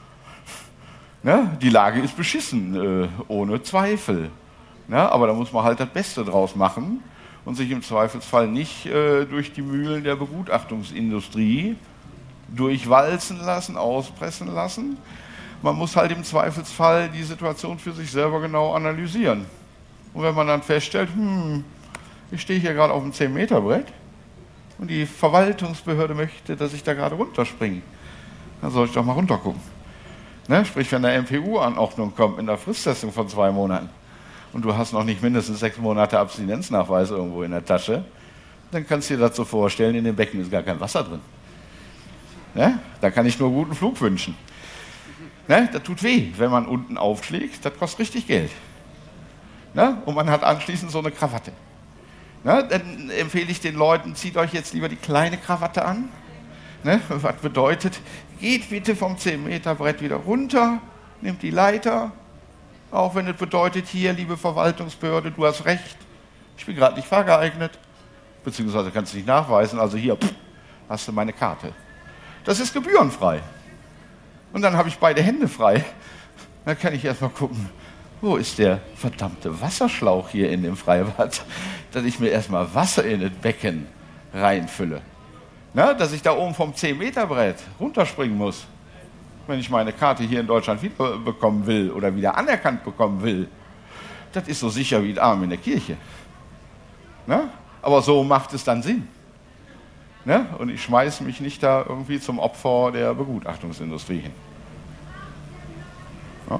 Ne? Die Lage ist beschissen, äh, ohne Zweifel. Ne? Aber da muss man halt das Beste draus machen und sich im Zweifelsfall nicht äh, durch die Mühlen der Begutachtungsindustrie durchwalzen lassen, auspressen lassen. Man muss halt im Zweifelsfall die Situation für sich selber genau analysieren. Und wenn man dann feststellt, hm, ich stehe hier gerade auf einem zehn Meter Brett, und die Verwaltungsbehörde möchte, dass ich da gerade runterspringe, dann soll ich doch mal runtergucken. Ne? Sprich, wenn eine M P U-Anordnung kommt mit einer Fristsetzung von zwei Monaten und du hast noch nicht mindestens sechs Monate Abstinenznachweis irgendwo in der Tasche, dann kannst du dir das so vorstellen, in dem Becken ist gar kein Wasser drin. Ne? Da kann ich nur guten Flug wünschen. Ne? Das tut weh, wenn man unten aufschlägt, das kostet richtig Geld. Ne? Und man hat anschließend so eine Krawatte. Ne, dann empfehle ich den Leuten, zieht euch jetzt lieber die kleine Krawatte an. Ne, was bedeutet, geht bitte vom zehn Meter Brett wieder runter, nehmt die Leiter, auch wenn es bedeutet, hier, liebe Verwaltungsbehörde, du hast recht, ich bin gerade nicht fahrgeeignet, beziehungsweise kannst du nicht nachweisen, also hier, pff, hast du meine Karte. Das ist gebührenfrei. Und dann habe ich beide Hände frei. Dann kann ich erstmal gucken, wo ist der verdammte Wasserschlauch hier in dem Freibad, dass ich mir erstmal Wasser in das Becken reinfülle. Na, dass ich da oben vom zehn Meter Brett runterspringen muss, wenn ich meine Karte hier in Deutschland wieder bekommen will oder wieder anerkannt bekommen will. Das ist so sicher wie ein Arm in der Kirche. Na? Aber so macht es dann Sinn. Ne? Und ich schmeiße mich nicht da irgendwie zum Opfer der Begutachtungsindustrie hin. Ja,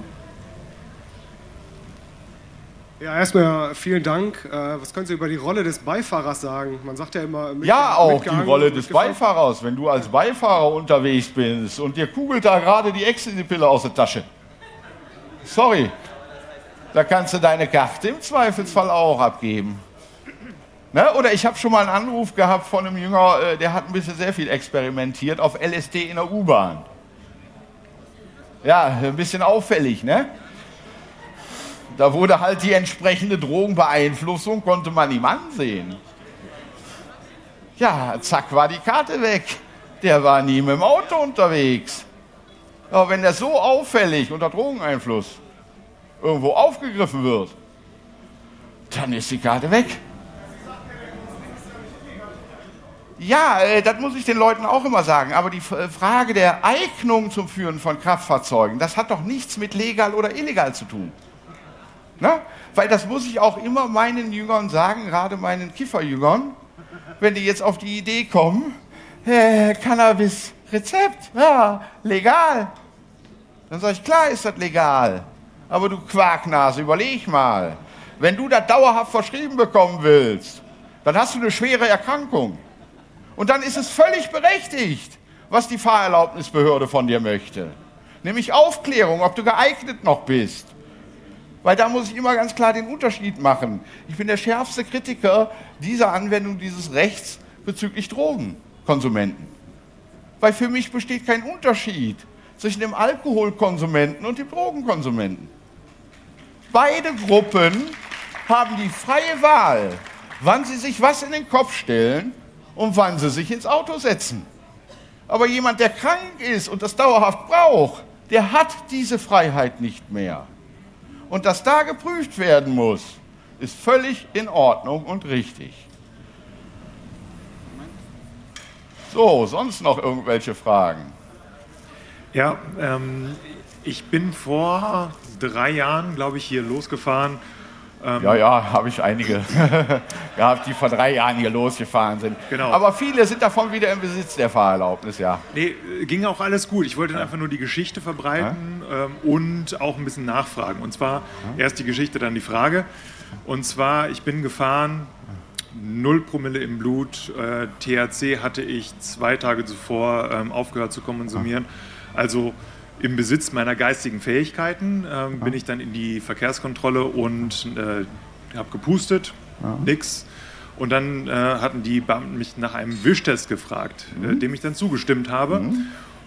ja erstmal vielen Dank. Was können Sie über die Rolle des Beifahrers sagen? Man sagt ja immer... Ja, auch die Rolle des Beifahrers. Wenn du als Beifahrer unterwegs bist und dir kugelt da gerade die Ecstasy-Pille aus der Tasche. Sorry, da kannst du deine Karte im Zweifelsfall auch abgeben. Ne? Oder ich habe schon mal einen Anruf gehabt von einem Jünger, der hat ein bisschen sehr viel experimentiert auf L S D in der U-Bahn. Ja, ein bisschen auffällig, ne? Da wurde halt die entsprechende Drogenbeeinflussung, konnte man ihm ansehen. Ja, zack, war die Karte weg. Der war nie mit dem Auto unterwegs. Aber wenn der so auffällig unter Drogeneinfluss irgendwo aufgegriffen wird, dann ist die Karte weg. Ja, äh, das muss ich den Leuten auch immer sagen, aber die F- Frage der Eignung zum Führen von Kraftfahrzeugen, das hat doch nichts mit legal oder illegal zu tun. Ne? Weil das muss ich auch immer meinen Jüngern sagen, gerade meinen Kifferjüngern, wenn die jetzt auf die Idee kommen, äh, Cannabis-Rezept, ja, legal. Dann sage ich, klar ist das legal, aber du Quarknase, überleg mal, wenn du das dauerhaft verschrieben bekommen willst, dann hast du eine schwere Erkrankung. Und dann ist es völlig berechtigt, was die Fahrerlaubnisbehörde von dir möchte. Nämlich Aufklärung, ob du geeignet noch bist. Weil da muss ich immer ganz klar den Unterschied machen. Ich bin der schärfste Kritiker dieser Anwendung dieses Rechts bezüglich Drogenkonsumenten. Weil für mich besteht kein Unterschied zwischen dem Alkoholkonsumenten und dem Drogenkonsumenten. Beide Gruppen haben die freie Wahl, wann sie sich was in den Kopf stellen und wann sie sich ins Auto setzen. Aber jemand, der krank ist und das dauerhaft braucht, der hat diese Freiheit nicht mehr. Und dass da geprüft werden muss, ist völlig in Ordnung und richtig. So, sonst noch irgendwelche Fragen? Ja, ähm, ich bin vor drei Jahren, glaube ich, hier losgefahren. Ähm, ja, ja, habe ich einige gehabt, die vor drei Jahren hier losgefahren sind. Genau. Aber viele sind davon wieder im Besitz der Fahrerlaubnis, ja. Nee, ging auch alles gut. Ich wollte ja. einfach nur die Geschichte verbreiten ja. ähm, und auch ein bisschen nachfragen. Und zwar ja. erst die Geschichte, dann die Frage. Und zwar, ich bin gefahren, null Promille im Blut, äh, T H C hatte ich zwei Tage zuvor ähm, aufgehört zu konsumieren. Ja. Also im Besitz meiner geistigen Fähigkeiten ähm, ja. bin ich dann in die Verkehrskontrolle und äh, habe gepustet, ja. nix. Und dann äh, hatten die Beamten mich nach einem Wischtest gefragt, mhm. äh, dem ich dann zugestimmt habe. Mhm.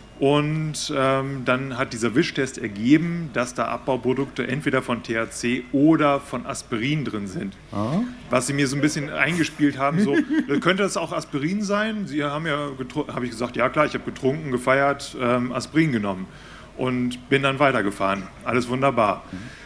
Und ähm, dann hat dieser Wischtest ergeben, dass da Abbauprodukte entweder von T H C oder von Aspirin drin sind. Ah. Was sie mir so ein bisschen eingespielt haben, so, könnte das auch Aspirin sein? Sie haben ja, habe ich gesagt, ja klar, ich habe getrunken, gefeiert, ähm, Aspirin genommen. Und bin dann weitergefahren. Alles wunderbar.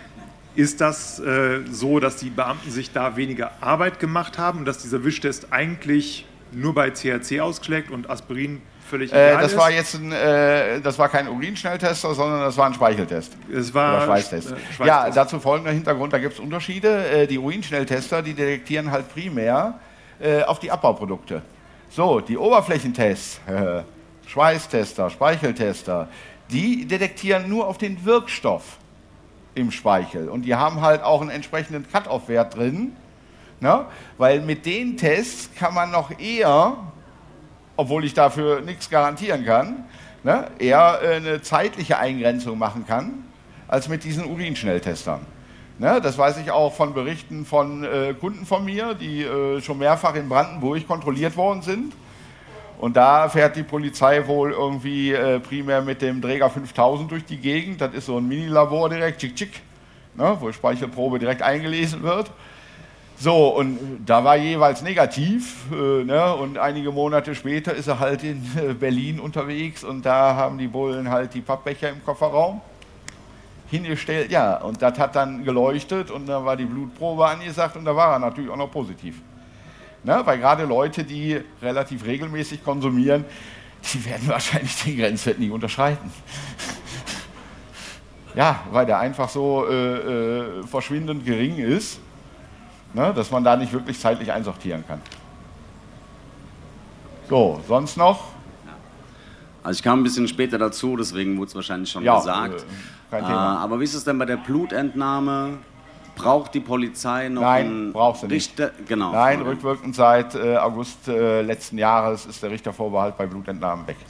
Ist das äh, so, dass die Beamten sich da weniger Arbeit gemacht haben und dass dieser Wischtest eigentlich nur bei T H C ausschlägt und Aspirin völlig egal äh, das ist? War jetzt ein, äh, das war kein Urinschnelltester, sondern das war ein Speicheltest. Es war Oder Schweißtest. Äh, Schweißtest. Ja, dazu folgender Hintergrund, da gibt es Unterschiede. Äh, die Urinschnelltester, die detektieren halt primär äh, auf die Abbauprodukte. So, die Oberflächentests, äh, Schweißtester, Speicheltester, die detektieren nur auf den Wirkstoff im Speichel. Und die haben halt auch einen entsprechenden Cut-off-Wert drin. Ne? Weil mit den Tests kann man noch eher, obwohl ich dafür nichts garantieren kann, ne, eher äh, eine zeitliche Eingrenzung machen kann, als mit diesen Urinschnelltestern. Ne? Das weiß ich auch von Berichten von äh, Kunden von mir, die äh, schon mehrfach in Brandenburg kontrolliert worden sind. Und da fährt die Polizei wohl irgendwie äh, primär mit dem Dräger fünftausend durch die Gegend. Das ist so ein Minilabor direkt, tschick, tschick, ne, wo Speichelprobe direkt eingelesen wird. So, und da war jeweils negativ. Äh, ne, und einige Monate später ist er halt in äh, Berlin unterwegs und da haben die Bullen halt die Pappbecher im Kofferraum hingestellt. Ja, und das hat dann geleuchtet und da war die Blutprobe angesagt und da war er natürlich auch noch positiv. Ne, weil gerade Leute, die relativ regelmäßig konsumieren, die werden wahrscheinlich den Grenzwert nie unterschreiten. Ja, weil der einfach so äh, äh, verschwindend gering ist, ne, dass man da nicht wirklich zeitlich einsortieren kann. So, sonst noch? Also ich kam ein bisschen später dazu, deswegen wurde es wahrscheinlich schon ja, gesagt. Äh, kein Thema. Äh, aber wie ist es denn bei der Blutentnahme? Braucht die Polizei noch Nein, einen braucht sie nicht. Richter? Genau. Nein, rückwirkend seit äh, August äh, letzten Jahres ist der Richtervorbehalt bei Blutentnahmen weg.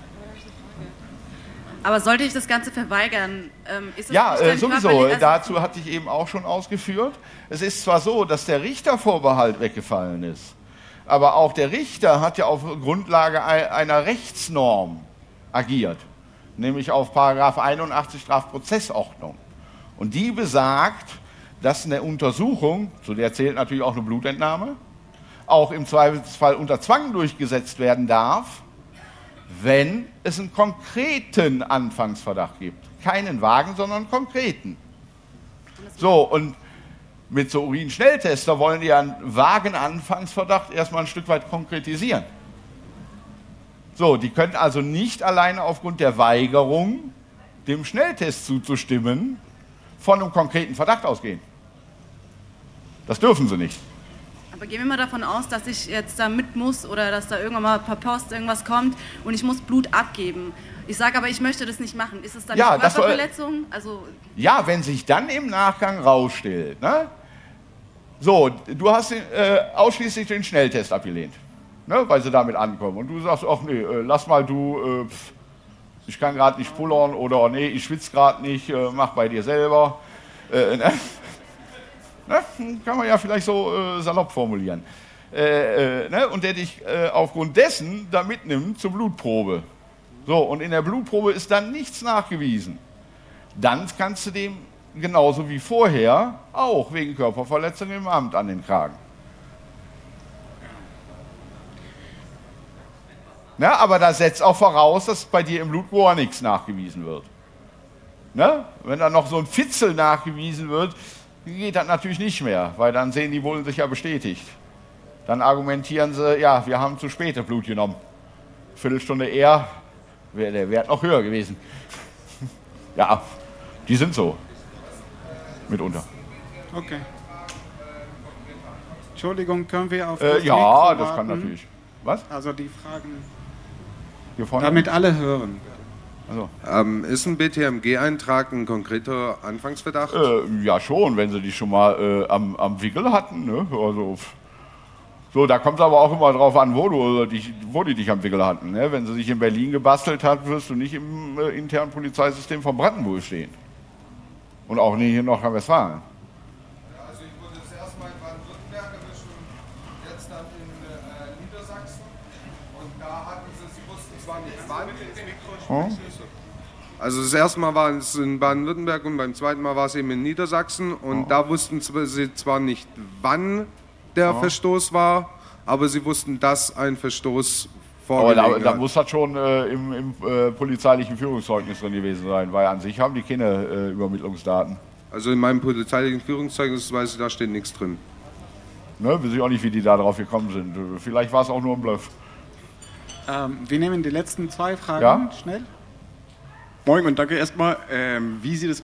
Aber sollte ich das Ganze verweigern? Ähm, ist es ja, nicht äh, dann sowieso. körperlich- also Dazu hatte ich eben auch schon ausgeführt. Es ist zwar so, dass der Richtervorbehalt weggefallen ist, aber auch der Richter hat ja auf Grundlage einer Rechtsnorm agiert, nämlich auf Paragraph einundachtzig Strafprozessordnung. Und die besagt, dass eine Untersuchung, zu der zählt natürlich auch eine Blutentnahme, auch im Zweifelsfall unter Zwang durchgesetzt werden darf, wenn es einen konkreten Anfangsverdacht gibt. Keinen vagen, sondern einen konkreten. So, und mit so Urinschnelltester wollen die einen vagen Anfangsverdacht erstmal ein Stück weit konkretisieren. So, die können also nicht alleine aufgrund der Weigerung, dem Schnelltest zuzustimmen, von einem konkreten Verdacht ausgehen. Das dürfen sie nicht. Aber gehen wir mal davon aus, dass ich jetzt da mit muss oder dass da irgendwann mal per Post irgendwas kommt und ich muss Blut abgeben. Ich sage aber, ich möchte das nicht machen. Ist es dann Ja, eine das soll- Körperverletzung? Also Ja, wenn sich dann im Nachgang rausstellt, ne? So, du hast den, äh, ausschließlich den Schnelltest abgelehnt, ne? Weil sie damit ankommen. Und du sagst, ach nee, äh, lass mal du, äh, pf, ich kann gerade nicht pullern oder oh, nee, ich schwitze gerade nicht, äh, mach bei dir selber. Äh, ne? Ne? Kann man ja vielleicht so äh, salopp formulieren. Äh, äh, ne? Und der dich äh, aufgrund dessen da mitnimmt zur Blutprobe. So, und in der Blutprobe ist dann nichts nachgewiesen. Dann kannst du dem genauso wie vorher auch wegen Körperverletzung im Amt an den Kragen. Ne? Aber das setzt auch voraus, dass bei dir im Blutrohr nichts nachgewiesen wird. Ne? Wenn dann noch so ein Fitzel nachgewiesen wird, geht das natürlich nicht mehr, weil dann sehen die Bullen sich ja bestätigt. Dann argumentieren sie, ja, wir haben zu spät das Blut genommen. Viertelstunde eher wäre der Wert noch höher gewesen. Ja, die sind so. Mitunter. Okay. Entschuldigung, können wir auf Äh, das ja, Mikro das kann warten? natürlich. Was? Also die Fragen, Hier vorne? damit alle hören. Also. Ähm, ist ein B T M G-Eintrag ein konkreter Anfangsverdacht? Äh, ja schon, wenn sie die schon mal äh, am, am Wickel hatten. Ne? Also, so, da kommt es aber auch immer drauf an, wo, du dich, wo die dich am Wickel hatten. Ne? Wenn sie sich in Berlin gebastelt hat, wirst du nicht im äh, internen Polizeisystem von Brandenburg stehen. Und auch nicht in Nordrhein-Westfalen. Ja, also ich wurde das erste Mal in Baden-Württemberg erwischt und jetzt dann in äh, Niedersachsen. Und da hatten sie, sie wussten zwar nicht wann. Hm? Also das erste Mal war es in Baden-Württemberg und beim zweiten Mal war es eben in Niedersachsen. Und Oh. da wussten sie zwar nicht, wann der Oh. Verstoß war, aber sie wussten, dass ein Verstoß Aber vorgelegen da, da hat. muss das schon äh, im, im äh, polizeilichen Führungszeugnis drin gewesen sein, weil an sich haben die keine äh, Übermittlungsdaten. Also in meinem polizeilichen Führungszeugnis weiß ich, da steht nichts drin. Ne, weiß ich auch nicht, wie die da drauf gekommen sind. Vielleicht war es auch nur ein Bluff. Ähm, wir nehmen die letzten zwei Fragen Ja? schnell. Moin und danke erstmal. Ähm, wie sieht es